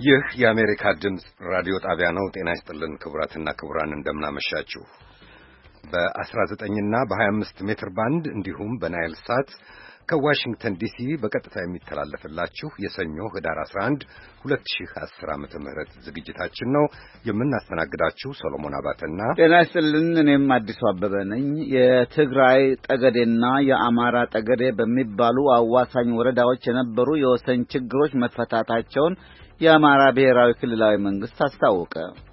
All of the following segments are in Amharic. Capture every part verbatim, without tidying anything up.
ይህ የአሜሪካ ድምጽ ራዲዮ ጣቢያ ነው። ጤና ይስጥልን ክቡራትና ክቡራን እንደምናመሻችሁ። በ19 እና በ25 ሜትር ባንድ እንዲሁም በናይል ሳት ከዋሽንግተን ዲሲ በቀጥታ የሚተላለፍላችሁ የሰኞ ህዳር አስራ አንድ ሁለት ሺህ አስር ዓመተ ምህረት ዝግጅታችን ነው። የምናስተናግዳችሁ ሰሎሞን አባተና ጤና ይስጥልን እኔም አዲሱ አበበ ነኝ። የትግራይ ጠገዴና የአማራ ጠገዴ በሚባሉ አዋሳኝ ወረዳዎች የነበሩ የወሰን ችግሮች መፈታታቸውን የአማራ ብሔራዊ ክልላዊ መንግስት አስታወቀ።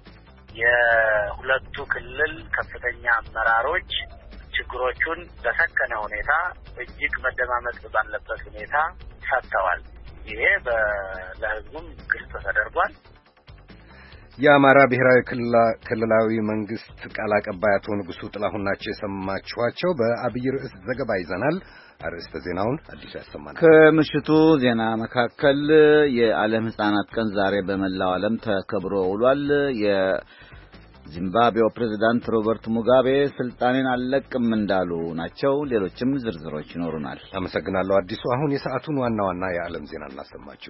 የሁለቱ ክልል ከፍተኛ አመራሮች ችግሮቹን በሰከነ ሁኔታ እጅግ መደማመጥ ባለበት ሁኔታ ፈተዋል። ይሄ ለህዝቡም ግልጽ ተደርጓል። የአማራ ብሔራዊ ክልላዊ መንግስት ቃል አቀባይ አቶ ንጉሱ ጥላሁን ናቸው የሰማችኋቸው። በአብይ ርዕስ ዘገባ ይዘናል። አርዕስተ ዜናውን አዲሱ ያሰማናል። ከምሽቱ ዜና መካከል የዓለም ሕፃናት ቀን ዛሬ በመላው ዓለም ተከብሮ ውሏል። የዚምባብዌው ፕሬዝዳንት ሮበርት ሙጋቤ ስልጣኔን አልለቅም እንዳሉ ናቸው። ሌሎችም ዝርዝሮች ይኖሩናል። አመሰግናለሁ አዲሱ። አሁን የሰዓቱን ዋና ዋና የዓለም ዜና እናሰማችሁ።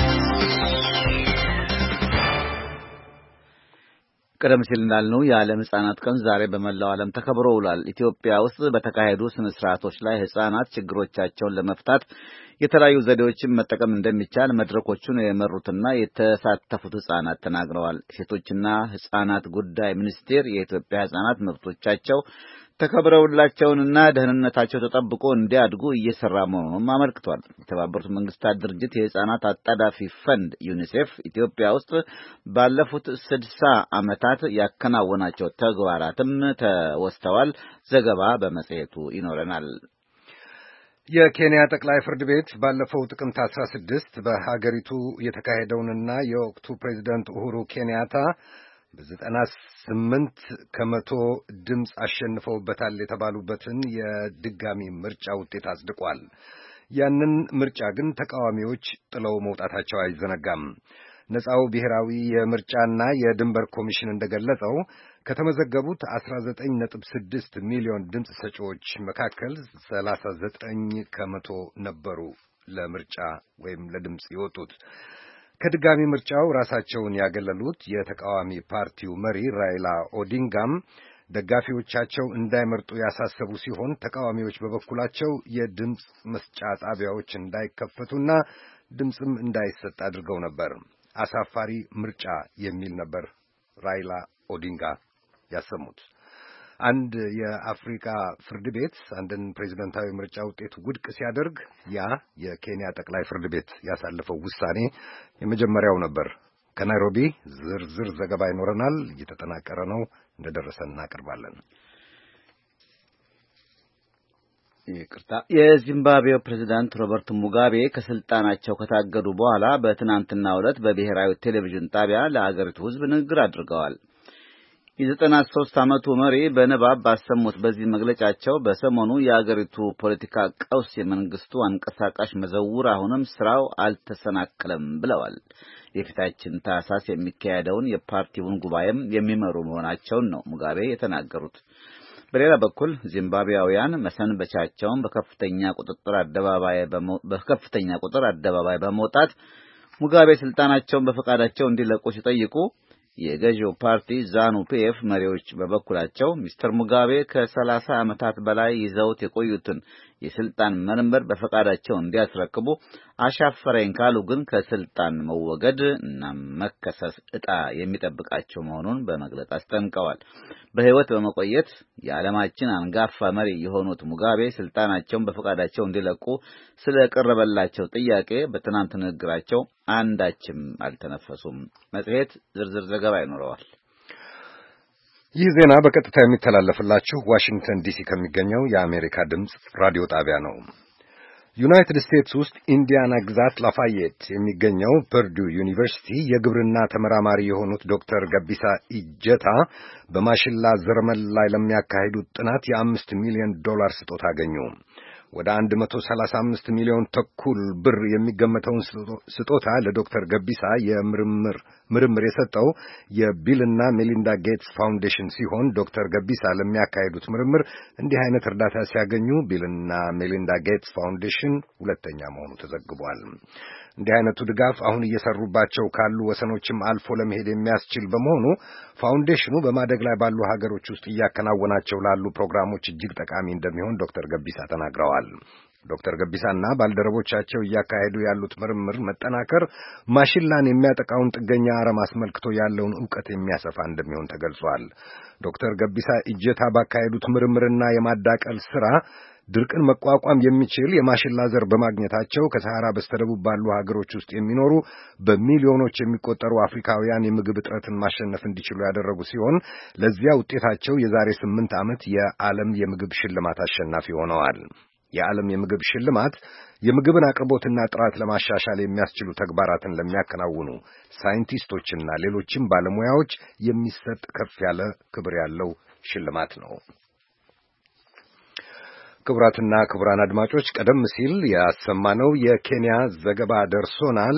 ቀደም ሲል እንዳልነው የዓለም ሕፃናት ቀን ዛሬ በመላው ዓለም ተከብሮ ውሏል። ኢትዮጵያ ውስጥ በተካሄዱ ስነ ስርዓቶች ላይ ሕፃናት ችግሮቻቸውን ለመፍታት የተለያዩ ዘዴዎችን መጠቀም እንደሚቻል መድረኮቹን የመሩትና የተሳተፉት ሕፃናት ተናግረዋል። ሴቶችና ሕፃናት ጉዳይ ሚኒስቴር የኢትዮጵያ ሕፃናት መብቶቻቸው ተከብረውላቸውንና ደህንነታቸው ተጠብቆ እንዲያድጉ እየሰራ መሆኑን አመልክቷል። የተባበሩት መንግስታት ድርጅት የሕፃናት አጣዳፊ ፈንድ ዩኒሴፍ ኢትዮጵያ ውስጥ ባለፉት ስድሳ ዓመታት ያከናወናቸው ተግባራትም ተወስተዋል። ዘገባ በመጽሔቱ ይኖረናል። የኬንያ ጠቅላይ ፍርድ ቤት ባለፈው ጥቅምት አስራ ስድስት በሀገሪቱ የተካሄደውንና የወቅቱ ፕሬዝዳንት ኡሁሩ ኬንያታ በዘጠና ስምንት ከመቶ ድምፅ አሸንፈውበታል የተባሉበትን የድጋሚ ምርጫ ውጤት አጽድቋል። ያንን ምርጫ ግን ተቃዋሚዎች ጥለው መውጣታቸው አይዘነጋም። ነፃው ብሔራዊ የምርጫና የድንበር ኮሚሽን እንደገለጸው ከተመዘገቡት አስራ ዘጠኝ ነጥብ ስድስት ሚሊዮን ድምፅ ሰጪዎች መካከል ሰላሳ ዘጠኝ ከመቶ ነበሩ ለምርጫ ወይም ለድምፅ የወጡት። ከድጋሚ ምርጫው ራሳቸውን ያገለሉት የተቃዋሚ ፓርቲው መሪ ራይላ ኦዲንጋም ደጋፊዎቻቸው እንዳይመርጡ ያሳሰቡ ሲሆን ተቃዋሚዎች በበኩላቸው የድምፅ መስጫ ጣቢያዎች እንዳይከፈቱና ድምፅም እንዳይሰጥ አድርገው ነበር። አሳፋሪ ምርጫ የሚል ነበር ራይላ ኦዲንጋ ያሰሙት። አንድ የአፍሪካ ፍርድ ቤት አንድን ፕሬዝዳንታዊ ምርጫ ውጤት ውድቅ ሲያደርግ ያ የኬንያ ጠቅላይ ፍርድ ቤት ያሳለፈው ውሳኔ የመጀመሪያው ነበር። ከናይሮቢ ዝርዝር ዘገባ ይኖረናል። እየተጠናቀረ ነው። እንደደረሰን እናቀርባለን። ይቅርታ። የዚምባብዌው ፕሬዝዳንት ሮበርት ሙጋቤ ከስልጣናቸው ከታገዱ በኋላ በትናንትናው ዕለት በብሔራዊ ቴሌቪዥን ጣቢያ ለአገሪቱ ሕዝብ ንግግር አድርገዋል። የዘጠና ሦስት ዓመቱ መሪ በንባብ ባሰሙት በዚህ መግለጫቸው በሰሞኑ የአገሪቱ ፖለቲካ ቀውስ የመንግስቱ አንቀሳቃሽ መዘውር አሁንም ስራው አልተሰናከለም ብለዋል። የፊታችን ታህሳስ የሚካሄደውን የፓርቲውን ጉባኤም የሚመሩ መሆናቸውን ነው ሙጋቤ የተናገሩት። በሌላ በኩል ዚምባብዌያውያን መሰንበቻቸውን በከፍተኛ ቁጥጥር አደባባይ በከፍተኛ ቁጥር አደባባይ በመውጣት ሙጋቤ ስልጣናቸውን በፈቃዳቸው እንዲለቁ ሲጠይቁ የገዢው ፓርቲ ዛኑ ፒኤፍ መሪዎች በበኩላቸው ሚስተር ሙጋቤ ከሰላሳ ዓመታት በላይ ይዘውት የቆዩትን የስልጣን መንበር በፈቃዳቸው እንዲያስረክቡ አሻፈረኝ ካሉ ግን ከስልጣን መወገድ እና መከሰስ ዕጣ የሚጠብቃቸው መሆኑን በመግለጽ አስጠንቀዋል። በሕይወት በመቆየት የዓለማችን አንጋፋ መሪ የሆኑት ሙጋቤ ስልጣናቸውን በፈቃዳቸው እንዲለቁ ስለቀረበላቸው ጥያቄ በትናንት ንግግራቸው አንዳችም አልተነፈሱም። መጽሔት ዝርዝር ዘገባ ይኖረዋል። ይህ ዜና በቀጥታ የሚተላለፍላችሁ ዋሽንግተን ዲሲ ከሚገኘው የአሜሪካ ድምፅ ራዲዮ ጣቢያ ነው። ዩናይትድ ስቴትስ ውስጥ ኢንዲያና ግዛት ላፋየት የሚገኘው ፐርዱ ዩኒቨርሲቲ የግብርና ተመራማሪ የሆኑት ዶክተር ገቢሳ ኢጀታ በማሽላ ዘረመል ላይ ለሚያካሂዱት ጥናት የአምስት ሚሊዮን ዶላር ስጦታ አገኙ። ወደ አንድ መቶ ሰላሳ አምስት ሚሊዮን ተኩል ብር የሚገመተውን ስጦታ ለዶክተር ገቢሳ የምርምር ምርምር የሰጠው የቢልና ሜሊንዳ ጌትስ ፋውንዴሽን ሲሆን ዶክተር ገቢሳ ለሚያካሂዱት ምርምር እንዲህ አይነት እርዳታ ሲያገኙ ቢልና ሜሊንዳ ጌትስ ፋውንዴሽን ሁለተኛ መሆኑ ተዘግቧል። እንዲህ አይነቱ ድጋፍ አሁን እየሰሩባቸው ካሉ ወሰኖችም አልፎ ለመሄድ የሚያስችል በመሆኑ ፋውንዴሽኑ በማደግ ላይ ባሉ ሀገሮች ውስጥ እያከናወናቸው ላሉ ፕሮግራሞች እጅግ ጠቃሚ እንደሚሆን ዶክተር ገቢሳ ተናግረዋል። ዶክተር ገቢሳና ባልደረቦቻቸው እያካሄዱ ያሉት ምርምር መጠናከር ማሽላን የሚያጠቃውን ጥገኛ አረም አስመልክቶ ያለውን ዕውቀት የሚያሰፋ እንደሚሆን ተገልጿል። ዶክተር ገቢሳ እጀታ ባካሄዱት ምርምርና የማዳቀል ሥራ ድርቅን መቋቋም የሚችል የማሽላ ዘር በማግኘታቸው ከሰሃራ በስተደቡብ ባሉ ሀገሮች ውስጥ የሚኖሩ በሚሊዮኖች የሚቆጠሩ አፍሪካውያን የምግብ እጥረትን ማሸነፍ እንዲችሉ ያደረጉ ሲሆን ለዚያ ውጤታቸው የዛሬ ስምንት ዓመት የዓለም የምግብ ሽልማት አሸናፊ ሆነዋል። የዓለም የምግብ ሽልማት የምግብን አቅርቦትና ጥራት ለማሻሻል የሚያስችሉ ተግባራትን ለሚያከናውኑ ሳይንቲስቶችና ሌሎችም ባለሙያዎች የሚሰጥ ከፍ ያለ ክብር ያለው ሽልማት ነው። ክቡራትና ክቡራን አድማጮች ቀደም ሲል ያሰማነው የኬንያ ዘገባ ደርሶናል።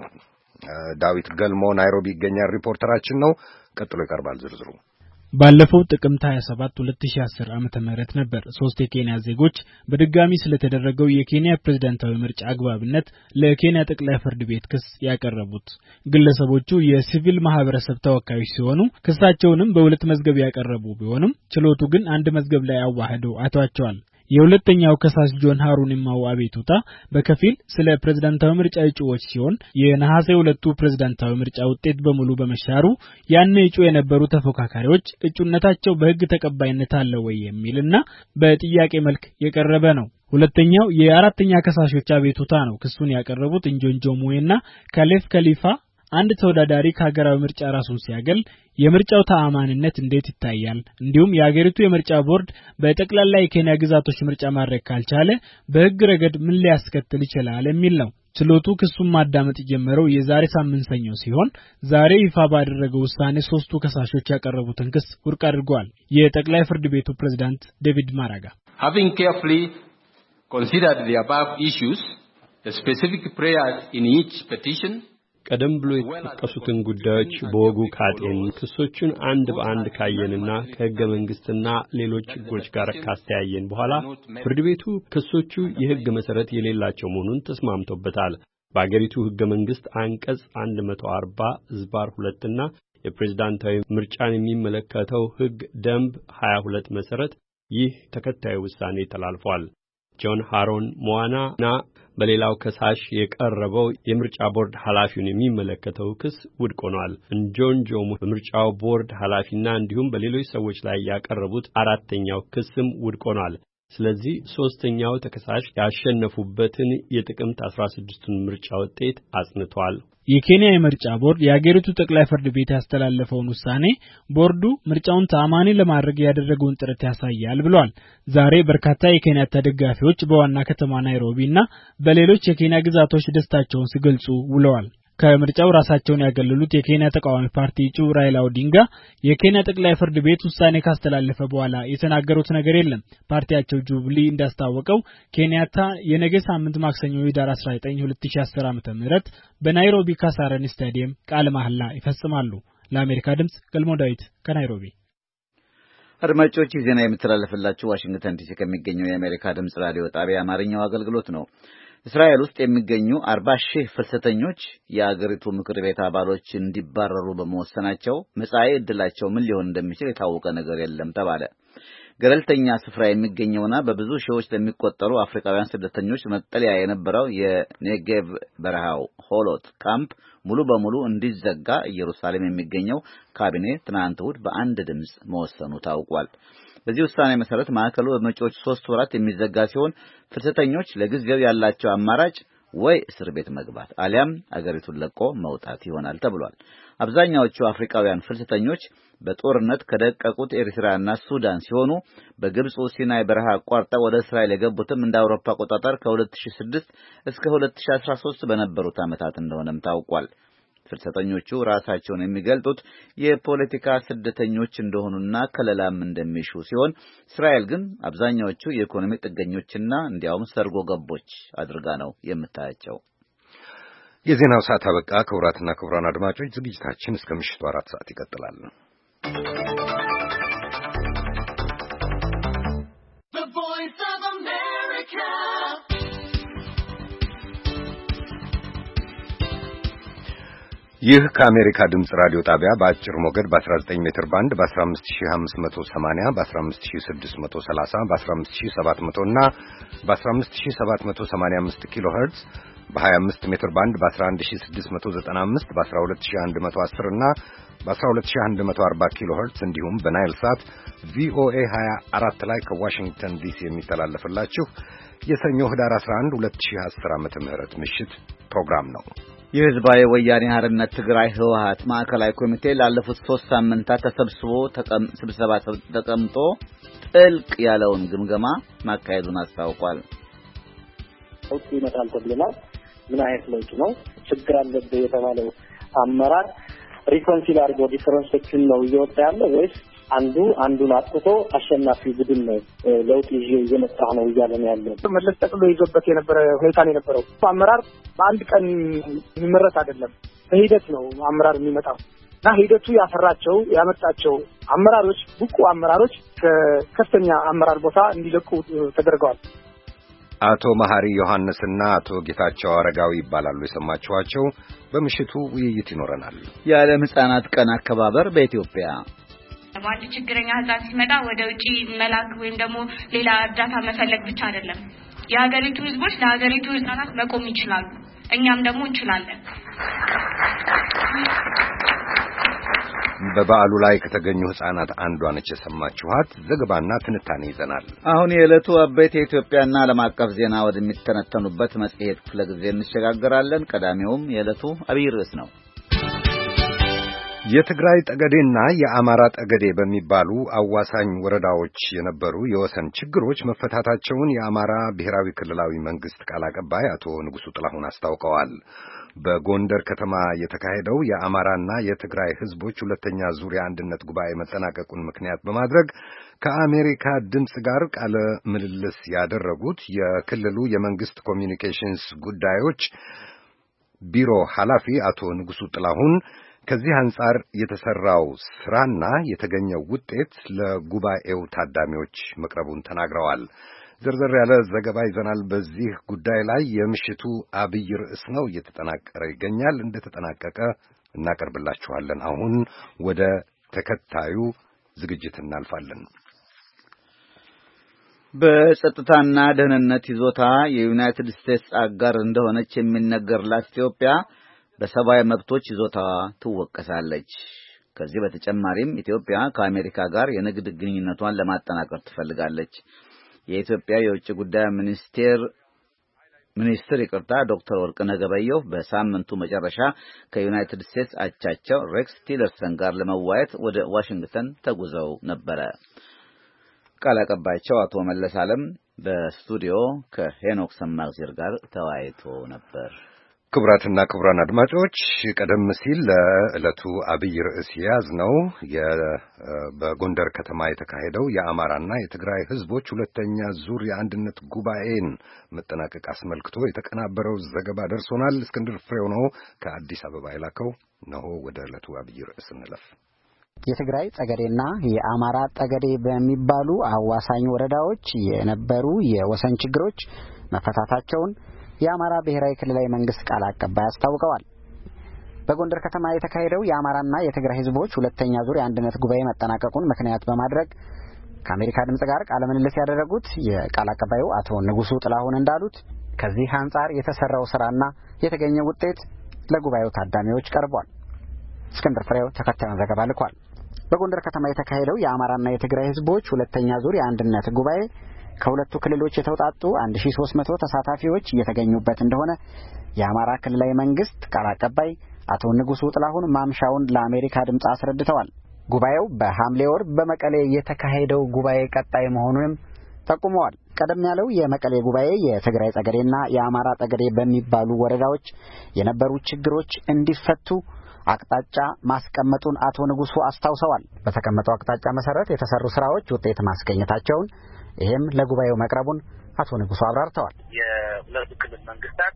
ዳዊት ገልሞ ናይሮቢ ይገኛል ሪፖርተራችን ነው። ቀጥሎ ይቀርባል ዝርዝሩ። ባለፈው ጥቅምት ሃያ ሰባት ሁለት ሺህ አስር ዓመተ ምህረት ነበር ሶስት የኬንያ ዜጎች በድጋሚ ስለተደረገው የኬንያ ፕሬዝዳንታዊ ምርጫ አግባብነት ለኬንያ ጠቅላይ ፍርድ ቤት ክስ ያቀረቡት። ግለሰቦቹ የሲቪል ማህበረሰብ ተወካዮች ሲሆኑ ክሳቸውንም በሁለት መዝገብ ያቀረቡ ቢሆንም ችሎቱ ግን አንድ መዝገብ ላይ አዋህዶ አቷቸዋል። የሁለተኛው ከሳሽ ጆን ሃሩን ማው አቤቱታ በከፊል ስለ ፕሬዝዳንታዊ ምርጫ እጩዎች ሲሆን የነሐሴ ሁለቱ ፕሬዝዳንታዊ ምርጫ ውጤት በሙሉ በመሻሩ ያን እጩ የነበሩ ተፎካካሪዎች እጩነታቸው በሕግ ተቀባይነት አለው ወይ የሚልና በጥያቄ መልክ የቀረበ ነው። ሁለተኛው የአራተኛ ከሳሾች አቤቱታ ነው። ክሱን ያቀረቡት እንጆንጆ ሙዌና ካሌፍ ከሊፋ አንድ ተወዳዳሪ ከሀገራዊ ምርጫ ራሱን ሲያገል የምርጫው ተአማንነት እንዴት ይታያል፣ እንዲሁም የሀገሪቱ የምርጫ ቦርድ በጠቅላላ የኬንያ ግዛቶች ምርጫ ማድረግ ካልቻለ በሕግ ረገድ ምን ሊያስከትል ይችላል የሚል ነው። ችሎቱ ክሱን ማዳመጥ የጀመረው የዛሬ ሳምንት ሰኞ ሲሆን ዛሬ ይፋ ባደረገው ውሳኔ ሶስቱ ከሳሾች ያቀረቡትን ክስ ውድቅ አድርገዋል። የጠቅላይ ፍርድ ቤቱ ፕሬዝዳንት ዴቪድ ማራጋ having carefully considered the above issues, the specific prayers in each petition ቀደም ብሎ የተጠቀሱትን ጉዳዮች በወጉ ካጤን ክሶቹን አንድ በአንድ ካየንና ከሕገ መንግስትና ሌሎች ሕጎች ጋር ካስተያየን በኋላ ፍርድ ቤቱ ክሶቹ የሕግ መሰረት የሌላቸው መሆኑን ተስማምቶበታል። በአገሪቱ ሕገ መንግስት አንቀጽ መቶ አርባ ዝባር ሁለት እና የፕሬዝዳንታዊ ምርጫን የሚመለከተው ሕግ ደንብ ሃያ ሁለት መሰረት ይህ ተከታዩ ውሳኔ ተላልፏል። ጆን ሃሮን ሞዋናና በሌላው ከሳሽ የቀረበው የምርጫ ቦርድ ኃላፊውን የሚመለከተው ክስ ውድቅ ሆኗል። እንጆንጆ በምርጫው ቦርድ ኃላፊና እንዲሁም በሌሎች ሰዎች ላይ ያቀረቡት አራተኛው ክስም ውድቅ ሆኗል። ስለዚህ ሶስተኛው ተከሳሽ ያሸነፉበትን የጥቅምት አስራ ስድስቱን ምርጫ ውጤት አጽንቷል። የኬንያ የምርጫ ቦርድ የአገሪቱ ጠቅላይ ፍርድ ቤት ያስተላለፈውን ውሳኔ ቦርዱ ምርጫውን ተአማኒ ለማድረግ ያደረገውን ጥረት ያሳያል ብሏል። ዛሬ በርካታ የኬንያ ተደጋፊዎች በዋና ከተማ ናይሮቢና በሌሎች የኬንያ ግዛቶች ደስታቸውን ሲገልጹ ውለዋል። ከምርጫው ራሳቸውን ያገለሉት የኬንያ ተቃዋሚ ፓርቲ እጩ ራይላ ኦዲንጋ የኬንያ ጠቅላይ ፍርድ ቤት ውሳኔ ካስተላለፈ በኋላ የተናገሩት ነገር የለም። ፓርቲያቸው ጁብሊ እንዳስታወቀው ኬንያታ የነገ ሳምንት ማክሰኞ ህዳር አስራ ዘጠኝ ሁለት ሺህ አስር ዓመተ ምህረት በናይሮቢ ካሳረን ስታዲየም ቃለ መሐላ ይፈጽማሉ። ለአሜሪካ ድምጽ ገልሞ ዳዊት ከናይሮቢ። አድማጮች ዜና የምትላለፍላችሁ ዋሽንግተን ዲሲ ከሚገኘው የአሜሪካ ድምጽ ራዲዮ ጣቢያ አማርኛው አገልግሎት ነው። እስራኤል ውስጥ የሚገኙ አርባ ሺህ ፍልሰተኞች የአገሪቱ ምክር ቤት አባሎች እንዲባረሩ በመወሰናቸው መጻኢ ዕድላቸው ምን ሊሆን እንደሚችል የታወቀ ነገር የለም ተባለ። ገለልተኛ ስፍራ የሚገኘውና በብዙ ሺዎች ለሚቆጠሩ አፍሪካውያን ስደተኞች መጠለያ የነበረው የኔጌቭ በረሃው ሆሎት ካምፕ ሙሉ በሙሉ እንዲዘጋ ኢየሩሳሌም የሚገኘው ካቢኔ ትናንት እሁድ በአንድ ድምጽ መወሰኑ ታውቋል። በዚህ ውሳኔ መሰረት ማዕከሉ በመጪዎች ሶስት ወራት የሚዘጋ ሲሆን ፍልሰተኞች ለጊዜው ያላቸው አማራጭ ወይ እስር ቤት መግባት አሊያም አገሪቱን ለቆ መውጣት ይሆናል ተብሏል። አብዛኛዎቹ አፍሪካውያን ፍልሰተኞች በጦርነት ከደቀቁት ኤርትራና ሱዳን ሲሆኑ በግብጽ ሲናይ በረሃ አቋርጠው ወደ እስራኤል የገቡትም እንደ አውሮፓ አቆጣጠር ከሁለት ሺህ ስድስት እስከ ሁለት ሺህ አስራ ሶስት በነበሩት ዓመታት እንደሆነም ታውቋል። ፍልሰተኞቹ ራሳቸውን የሚገልጡት የፖለቲካ ስደተኞች እንደሆኑና ከለላም እንደሚሹ ሲሆን እስራኤል ግን አብዛኛዎቹ የኢኮኖሚ ጥገኞችና እንዲያውም ሰርጎ ገቦች አድርጋ ነው የምታያቸው። የዜናው ሰዓት አበቃ። ክቡራትና ክቡራን አድማጮች ዝግጅታችን እስከ ምሽቱ አራት ሰዓት ይቀጥላል። ይህ ከአሜሪካ ድምጽ ራዲዮ ጣቢያ በአጭር ሞገድ በ19 ሜትር ባንድ በ15580 በ15630 በ15700 እና በ15785 ኪሎ ሄርትዝ በ25 ሜትር ባንድ በ11695 በ12110 እና በ12140 ኪሎ ሄርትዝ እንዲሁም በናይል ሳት ቪኦኤ ሃያ አራት ላይ ከዋሽንግተን ዲሲ የሚተላለፍላችሁ የሰኞ ህዳር አስራ አንድ ሁለት ሺህ አስር ዓመተ ምህረት ምሽት ፕሮግራም ነው። የህዝባዊ ወያኔ ሓርነት ትግራይ ህወሓት ማዕከላዊ ኮሚቴ ላለፉት ሶስት ሳምንታት ተሰብስቦ ስብሰባ ተቀምጦ ጥልቅ ያለውን ግምገማ ማካሄዱን አስታውቋል። ለውጥ ይመጣል ተብለናል። ምን አይነት ለውጥ ነው? ችግር አለበት የተባለው አመራር ሪኮንሲል አድርጎ ዲፈረንሶችን ነው እየወጣ ያለው ወይስ አንዱ አንዱን አጥቶ አሸናፊ ቡድን ነው ለውጥ ይዤ እየመጣ ነው እያለ ነው ያለው? መለስ ጠቅሎ ይዞበት የነበረ ሁኔታ ነው የነበረው። አመራር በአንድ ቀን የሚመረጥ አይደለም፣ በሂደት ነው አመራር የሚመጣው እና ሂደቱ ያፈራቸው ያመጣቸው አመራሮች ብቁ አመራሮች ከከፍተኛ አመራር ቦታ እንዲለቁ ተደርገዋል። አቶ መሐሪ ዮሐንስና አቶ ጌታቸው አረጋዊ ይባላሉ የሰማችኋቸው። በምሽቱ ውይይት ይኖረናል። የዓለም ሕፃናት ቀን አከባበር በኢትዮጵያ አንድ ችግረኛ ህፃን ሲመጣ ወደ ውጪ መላክ ወይም ደግሞ ሌላ እርዳታ መፈለግ ብቻ አይደለም። የሀገሪቱ ህዝቦች ለሀገሪቱ ህፃናት መቆም ይችላሉ፣ እኛም ደግሞ እንችላለን። በበዓሉ ላይ ከተገኙ ህፃናት አንዷ ነች የሰማችኋት። ዘገባና ትንታኔ ይዘናል። አሁን የዕለቱ አበይት የኢትዮጵያና ዓለም አቀፍ ዜና ወደሚተነተኑበት መጽሔት ክፍለ ጊዜ እንሸጋገራለን። ቀዳሚውም የዕለቱ አብይ ርዕስ ነው። የትግራይ ጠገዴና የአማራ ጠገዴ በሚባሉ አዋሳኝ ወረዳዎች የነበሩ የወሰን ችግሮች መፈታታቸውን የአማራ ብሔራዊ ክልላዊ መንግስት ቃል አቀባይ አቶ ንጉሱ ጥላሁን አስታውቀዋል። በጎንደር ከተማ የተካሄደው የአማራና የትግራይ ህዝቦች ሁለተኛ ዙር የአንድነት ጉባኤ መጠናቀቁን ምክንያት በማድረግ ከአሜሪካ ድምጽ ጋር ቃለ ምልልስ ያደረጉት የክልሉ የመንግስት ኮሚኒኬሽንስ ጉዳዮች ቢሮ ኃላፊ አቶ ንጉሱ ጥላሁን ከዚህ አንጻር የተሰራው ስራና የተገኘው ውጤት ለጉባኤው ታዳሚዎች መቅረቡን ተናግረዋል። ዝርዝር ያለ ዘገባ ይዘናል። በዚህ ጉዳይ ላይ የምሽቱ አብይ ርዕስ ነው፣ እየተጠናቀረ ይገኛል። እንደተጠናቀቀ እናቀርብላችኋለን። አሁን ወደ ተከታዩ ዝግጅት እናልፋለን። በጸጥታና ደህንነት ይዞታ የዩናይትድ ስቴትስ አጋር እንደሆነች የሚነገርላት ኢትዮጵያ በሰብአዊ መብቶች ይዞታዋ ትወቀሳለች። ከዚህ በተጨማሪም ኢትዮጵያ ከአሜሪካ ጋር የንግድ ግንኙነቷን ለማጠናከር ትፈልጋለች። የኢትዮጵያ የውጭ ጉዳይ ሚኒስቴር ሚኒስትር ይቅርታ ዶክተር ወርቅነህ ገበየሁ በሳምንቱ መጨረሻ ከዩናይትድ ስቴትስ አቻቸው ሬክስ ቲለርሰን ጋር ለመወያየት ወደ ዋሽንግተን ተጉዘው ነበረ። ቃል አቀባያቸው አቶ መለስ ዓለም በስቱዲዮ ከሄኖክ ሰማግዜር ጋር ተወያይቶ ነበር። ክቡራትና ክቡራን አድማጮች ቀደም ሲል ለዕለቱ አብይ ርዕስ ያዝነው በጎንደር ከተማ የተካሄደው የአማራና የትግራይ ህዝቦች ሁለተኛ ዙር የአንድነት ጉባኤን መጠናቀቅ አስመልክቶ የተቀናበረው ዘገባ ደርሶናል። እስክንድር ፍሬው ነው ከአዲስ አበባ የላከው። ነው ወደ ዕለቱ አብይ ርዕስ እንለፍ። የትግራይ ጠገዴና የአማራ ጠገዴ በሚባሉ አዋሳኝ ወረዳዎች የነበሩ የወሰን ችግሮች መፈታታቸውን የአማራ ብሔራዊ ክልላዊ መንግስት ቃል አቀባይ አስታውቀዋል። በጎንደር ከተማ የተካሄደው የአማራና የትግራይ ህዝቦች ሁለተኛ ዙር የአንድነት ጉባኤ መጠናቀቁን ምክንያት በማድረግ ከአሜሪካ ድምጽ ጋር ቃለ ምልልስ ያደረጉት የቃል አቀባዩ አቶ ንጉሱ ጥላሁን እንዳሉት ከዚህ አንጻር የተሰራው ስራና የተገኘው ውጤት ለጉባኤው ታዳሚዎች ቀርቧል። እስክንድር ፍሬው ተከታዩን ዘገባ ልኳል። በጎንደር ከተማ የተካሄደው የአማራና የትግራይ ህዝቦች ሁለተኛ ዙር የአንድነት ጉባኤ ከሁለቱ ክልሎች የተውጣጡ አንድ ሺህ ሦስት መቶ ተሳታፊዎች እየተገኙበት እንደሆነ የአማራ ክልላዊ መንግስት ቃል አቀባይ አቶ ንጉሱ ጥላሁን ማምሻውን ለአሜሪካ ድምጽ አስረድተዋል። ጉባኤው በሐምሌ ወር በመቀሌ የተካሄደው ጉባኤ ቀጣይ መሆኑንም ጠቁመዋል። ቀደም ያለው የመቀሌ ጉባኤ የትግራይ ጠገዴና የአማራ ጠገዴ በሚባሉ ወረዳዎች የነበሩ ችግሮች እንዲፈቱ አቅጣጫ ማስቀመጡን አቶ ንጉሱ አስታውሰዋል። በተቀመጠው አቅጣጫ መሰረት የተሰሩ ስራዎች ውጤት ማስገኘታቸውን ይሄም ለጉባኤው መቅረቡን አቶ ንጉሱ አብራርተዋል። የሁለቱ ክልል መንግስታት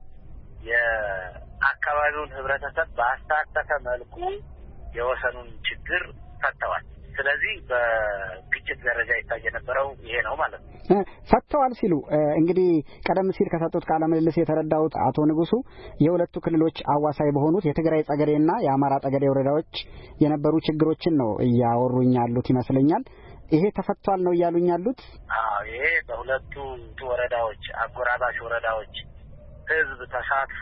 የአካባቢውን ህብረተሰብ በአሳተፈ መልኩ የወሰኑን ችግር ፈተዋል። ስለዚህ በግጭት ደረጃ ይታይ የነበረው ይሄ ነው ማለት ነው። ፈተዋል ሲሉ እንግዲህ ቀደም ሲል ከሰጡት ቃለ ምልልስ የተረዳሁት አቶ ንጉሱ የሁለቱ ክልሎች አዋሳኝ በሆኑት የትግራይ ጸገዴና የአማራ ጠገዴ ወረዳዎች የነበሩ ችግሮችን ነው እያወሩኝ ያሉት ይመስለኛል። ይሄ ተፈቷል ነው እያሉኝ ያሉት? አዎ ይሄ በሁለቱ ወረዳዎች አጎራባሽ ወረዳዎች ህዝብ ተሳትፎ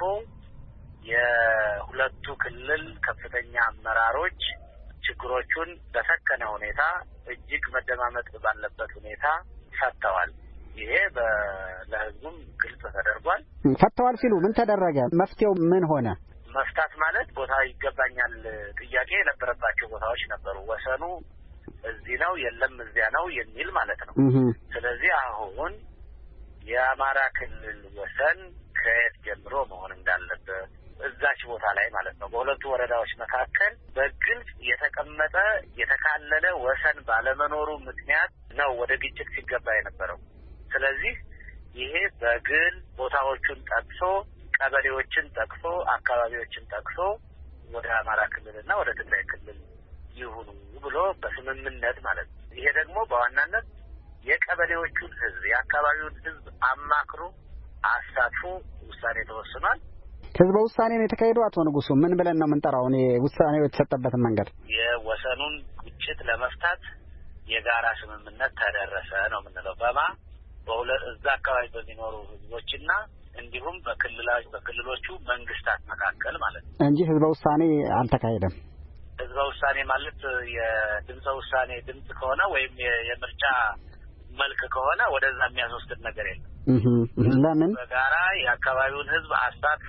የሁለቱ ክልል ከፍተኛ አመራሮች ችግሮቹን በሰከነ ሁኔታ እጅግ መደማመጥ ባለበት ሁኔታ ፈተዋል። ይሄ ለህዝቡም ግልጽ ተደርጓል። ፈተዋል ሲሉ ምን ተደረገ? መፍትሄው ምን ሆነ? መፍታት ማለት ቦታ ይገባኛል ጥያቄ የነበረባቸው ቦታዎች ነበሩ። ወሰኑ እዚህ ነው የለም እዚያ ነው የሚል ማለት ነው። ስለዚህ አሁን የአማራ ክልል ወሰን ከየት ጀምሮ መሆን እንዳለበት እዛች ቦታ ላይ ማለት ነው በሁለቱ ወረዳዎች መካከል በግልጽ የተቀመጠ የተካለለ ወሰን ባለመኖሩ ምክንያት ነው ወደ ግጭት ሲገባ የነበረው። ስለዚህ ይሄ በግል ቦታዎቹን ጠቅሶ ቀበሌዎችን ጠቅሶ አካባቢዎችን ጠቅሶ ወደ አማራ ክልልና ወደ ትግራይ ክልል ይሁኑ ብሎ በስምምነት ማለት ነው። ይሄ ደግሞ በዋናነት የቀበሌዎቹን ህዝብ የአካባቢውን ህዝብ አማክሮ አሳትፎ ውሳኔ ተወስኗል። ህዝበ ውሳኔ ነው የተካሄደው። አቶ ንጉሱ ምን ብለን ነው የምንጠራው? እኔ ውሳኔው የተሰጠበትን መንገድ የወሰኑን ግጭት ለመፍታት የጋራ ስምምነት ተደረሰ ነው የምንለው በማ በሁለት እዛ አካባቢ በሚኖሩ ህዝቦችና እንዲሁም በክልላዊ በክልሎቹ መንግስታት መካከል ማለት ነው እንጂ ህዝበ ውሳኔ አልተካሄደም። ህዝበ ውሳኔ ማለት የድምፀ ውሳኔ ድምጽ ከሆነ ወይም የምርጫ መልክ ከሆነ ወደዛ የሚያስወስድ ነገር የለም። ለምን በጋራ የአካባቢውን ህዝብ አሳትፎ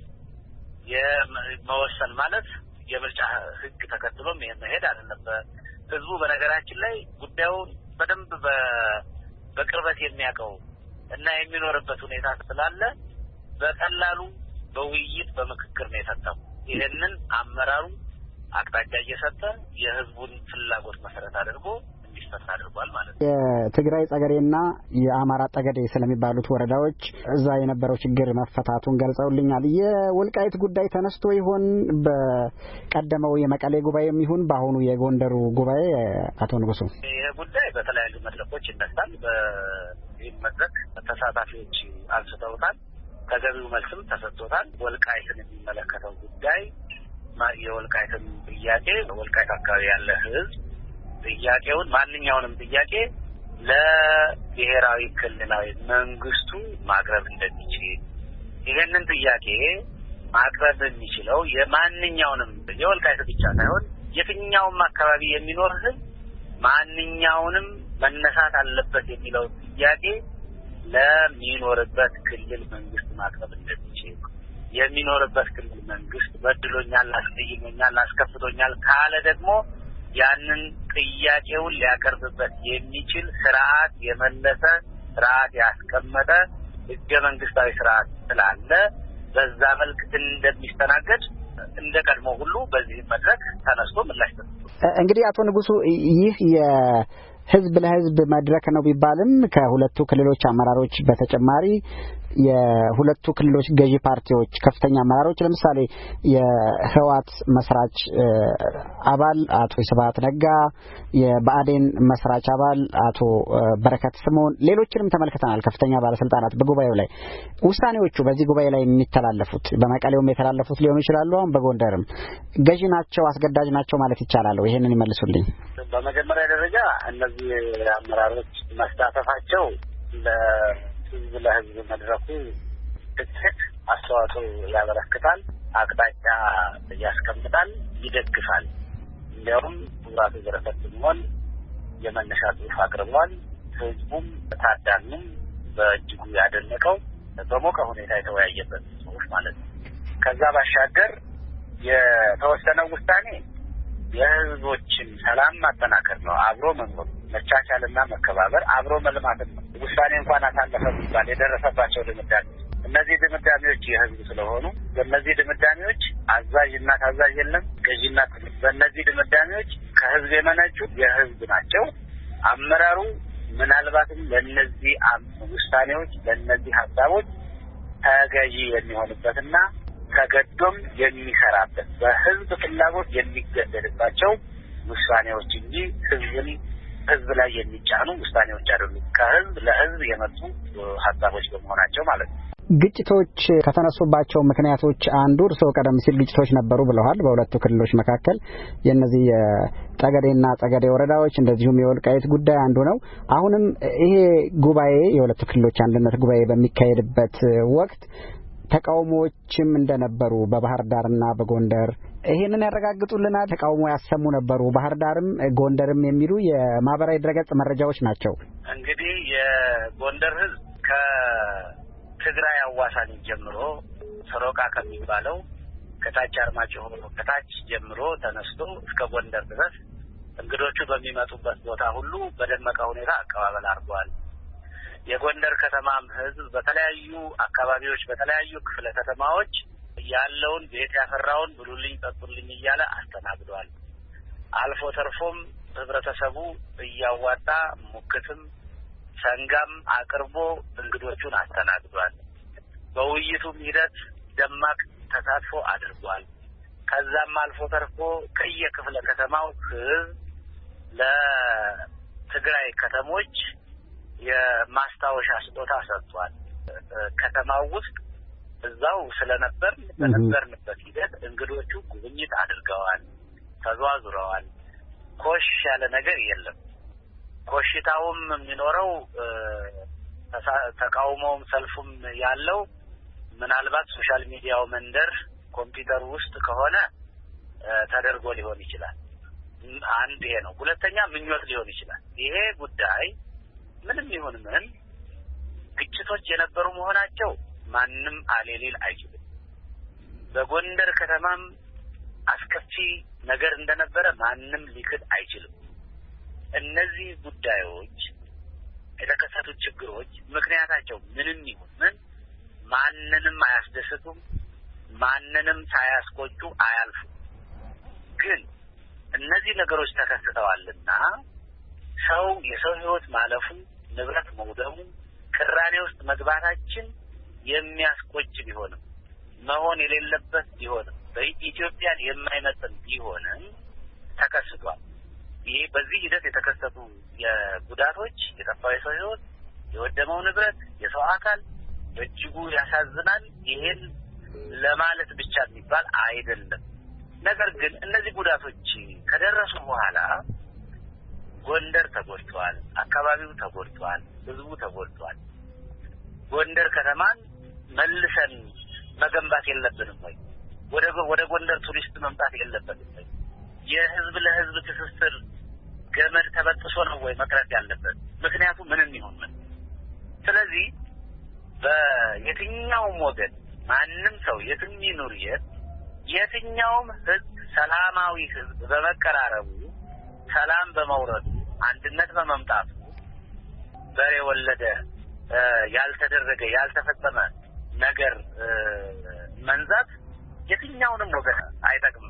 የመወሰን ማለት የምርጫ ህግ ተከትሎም ይሄን መሄድ አይደለም። ህዝቡ በነገራችን ላይ ጉዳዩን በደንብ በቅርበት የሚያውቀው እና የሚኖርበት ሁኔታ ስላለ በቀላሉ በውይይት በምክክር ነው የፈታው። ይሄንን አመራሩ አቅጣጫ እየሰጠ የህዝቡን ፍላጎት መሰረት አድርጎ እንዲፈታ አድርጓል ማለት ነው። የትግራይ ጸገዴና የአማራ ጠገዴ ስለሚባሉት ወረዳዎች እዛ የነበረው ችግር መፈታቱን ገልጸውልኛል። የወልቃይት ጉዳይ ተነስቶ ይሆን በቀደመው የመቀሌ ጉባኤም ይሁን በአሁኑ የጎንደሩ ጉባኤ? አቶ ንጉሱ ይሄ ጉዳይ በተለያዩ መድረኮች ይነሳል። በዚህ መድረክ ተሳታፊዎች አንስተውታል። ተገቢው መልስም ተሰጥቶታል። ወልቃይትን የሚመለከተው ጉዳይ የወልቃይትን ጥያቄ ወልቃይት አካባቢ ያለ ህዝብ ጥያቄውን ማንኛውንም ጥያቄ ለብሔራዊ ክልላዊ መንግስቱ ማቅረብ እንደሚችል ይሄንን ጥያቄ ማቅረብ የሚችለው የማንኛውንም የወልቃይት ብቻ ሳይሆን የትኛውም አካባቢ የሚኖር ህዝብ ማንኛውንም መነሳት አለበት የሚለው ጥያቄ ለሚኖርበት ክልል መንግስት ማቅረብ እንደሚችል የሚኖርበት ክልል መንግስት በድሎኛል፣ አስቀይሞኛል፣ አስከፍቶኛል ካለ ደግሞ ያንን ጥያቄውን ሊያቀርብበት የሚችል ስርዓት የመለሰ ስርዓት ያስቀመጠ ህገ መንግስታዊ ስርዓት ስላለ በዛ መልክ እንደሚስተናገድ እንደ ቀድሞ ሁሉ በዚህ መድረክ ተነስቶ ምላሽ ተሰጥቷል። እንግዲህ አቶ ንጉሱ ይህ የህዝብ ለህዝብ መድረክ ነው ቢባልም ከሁለቱ ክልሎች አመራሮች በተጨማሪ የሁለቱ ክልሎች ገዢ ፓርቲዎች ከፍተኛ አመራሮች ለምሳሌ የህወሓት መስራች አባል አቶ ስብሐት ነጋ፣ የብአዴን መስራች አባል አቶ በረከት ስምኦን፣ ሌሎችንም ተመልክተናል። ከፍተኛ ባለስልጣናት በጉባኤው ላይ ውሳኔዎቹ በዚህ ጉባኤ ላይ የሚተላለፉት በመቀሌውም የተላለፉት ሊሆኑ ይችላሉ። አሁን በጎንደርም ገዢ ናቸው፣ አስገዳጅ ናቸው ማለት ይቻላል? ይሄንን ይመልሱልኝ። በመጀመሪያ ደረጃ እነዚህ አመራሮች መሳተፋቸው ለህዝብ ለህዝብ መድረኩ ትክክል አስተዋጽኦ ያበረክታል፣ አቅጣጫ ያስቀምጣል፣ ይደግፋል። እንዲያውም ቡራቱ በረከት ስምኦን የመነሻ ጽሑፍ አቅርቧል። ህዝቡም ታዳሚም በእጅጉ ያደነቀው በሞቀ ሁኔታ የተወያየበት ጽሑፍ ማለት ነው። ከዛ ባሻገር የተወሰነው ውሳኔ የህዝቦችን ሰላም ማጠናከር ነው፣ አብሮ መኖር፣ መቻቻልና መከባበር፣ አብሮ መልማት ነው። ውሳኔ እንኳን አሳለፈ ቢባል የደረሰባቸው ድምዳሜ እነዚህ ድምዳሜዎች የህዝብ ስለሆኑ በእነዚህ ድምዳሜዎች አዛዥና ታዛዥ የለም፣ ገዢና በእነዚህ ድምዳሜዎች ከህዝብ የመነጩ የህዝብ ናቸው። አመራሩ ምናልባትም ለእነዚህ ውሳኔዎች ለእነዚህ ሀሳቦች ተገዢ የሚሆንበትና ተገዶም የሚሰራበት በህዝብ ፍላጎት የሚገደድባቸው ውሳኔዎች እንጂ ህዝብን ህዝብ ላይ የሚጫኑ ውሳኔዎች አይደሉም። ከህዝብ ለህዝብ የመጡ ሀሳቦች በመሆናቸው ማለት ነው። ግጭቶች ከተነሱባቸው ምክንያቶች አንዱ እርስዎ ቀደም ሲል ግጭቶች ነበሩ ብለዋል በሁለቱ ክልሎች መካከል። የነዚህ የጠገዴና ጠገዴ ወረዳዎች እንደዚሁም የወልቃይት ጉዳይ አንዱ ነው። አሁንም ይሄ ጉባኤ የሁለቱ ክልሎች አንድነት ጉባኤ በሚካሄድበት ወቅት ተቃውሞዎችም እንደነበሩ በባህር ዳርና በጎንደር ይሄንን ያረጋግጡልናል። ተቃውሞ ያሰሙ ነበሩ ባህር ዳርም ጎንደርም የሚሉ የማህበራዊ ድረገጽ መረጃዎች ናቸው። እንግዲህ የጎንደር ህዝብ ከትግራይ አዋሳኝ ጀምሮ ሰሮቃ ከሚባለው ከታች አርማጭሆ ከታች ጀምሮ ተነስቶ እስከ ጎንደር ድረስ እንግዶቹ በሚመጡበት ቦታ ሁሉ በደመቀ ሁኔታ አቀባበል አድርጓል። የጎንደር ከተማም ህዝብ በተለያዩ አካባቢዎች በተለያዩ ክፍለ ከተማዎች ያለውን ቤት ያፈራውን ብሉልኝ ጠጡልኝ እያለ አስተናግዷል። አልፎ ተርፎም ህብረተሰቡ እያዋጣ ሙክትም ሰንጋም አቅርቦ እንግዶቹን አስተናግዷል። በውይይቱም ሂደት ደማቅ ተሳትፎ አድርጓል። ከዛም አልፎ ተርፎ ከየክፍለ ከተማው ህዝብ ለትግራይ ከተሞች የማስታወሻ ስጦታ ሰጥቷል። ከተማው ውስጥ እዛው ስለነበር በነበርንበት ሂደት እንግዶቹ ጉብኝት አድርገዋል፣ ተዟዙረዋል። ኮሽ ያለ ነገር የለም። ኮሽታውም የሚኖረው ተቃውሞውም ሰልፉም ያለው ምናልባት ሶሻል ሚዲያው መንደር ኮምፒውተር ውስጥ ከሆነ ተደርጎ ሊሆን ይችላል። አንድ ይሄ ነው። ሁለተኛ ምኞት ሊሆን ይችላል። ይሄ ጉዳይ ምንም ይሁን ምን ግጭቶች የነበሩ መሆናቸው ማንም አሌሊል አይችልም። በጎንደር ከተማም አስከፊ ነገር እንደነበረ ማንም ሊክድ አይችልም። እነዚህ ጉዳዮች የተከሰቱት ችግሮች ምክንያታቸው ምንም ይሁን ምን ማንንም አያስደስቱም፣ ማንንም ሳያስቆጩ አያልፉም። ግን እነዚህ ነገሮች ተከስተዋልና ሰው የሰው ህይወት ማለፉ ንብረት መውደሙ ቅራኔ ውስጥ መግባታችን የሚያስቆጭ ቢሆንም መሆን የሌለበት ቢሆንም በኢትዮጵያን የማይመጥን ቢሆንም ተከስቷል። ይሄ በዚህ ሂደት የተከሰቱ የጉዳቶች የጠፋው የሰው ህይወት የወደመው ንብረት የሰው አካል በእጅጉ ያሳዝናል። ይሄን ለማለት ብቻ የሚባል አይደለም። ነገር ግን እነዚህ ጉዳቶች ከደረሱ በኋላ ጎንደር ተጎድቷል፣ አካባቢው ተጎድቷል፣ ህዝቡ ተጎድቷል። ጎንደር ከተማን መልሰን መገንባት የለብንም ወይ? ወደ ወደ ጎንደር ቱሪስት መምጣት የለበትም ወይ? የህዝብ ለህዝብ ትስስር ገመድ ተበጥሶ ነው ወይ መቅረት ያለበት? ምክንያቱም ምንም ይሁን ምን። ስለዚህ በየትኛውም ወገን ማንም ሰው የትም ይኑር የት የትኛውም ህዝብ ሰላማዊ ህዝብ በመቀራረቡ ሰላም በመውረዱ አንድነት በመምጣቱ በሬ ወለደ ያልተደረገ ያልተፈጸመ ነገር መንዛት የትኛውንም ወገን አይጠቅምም።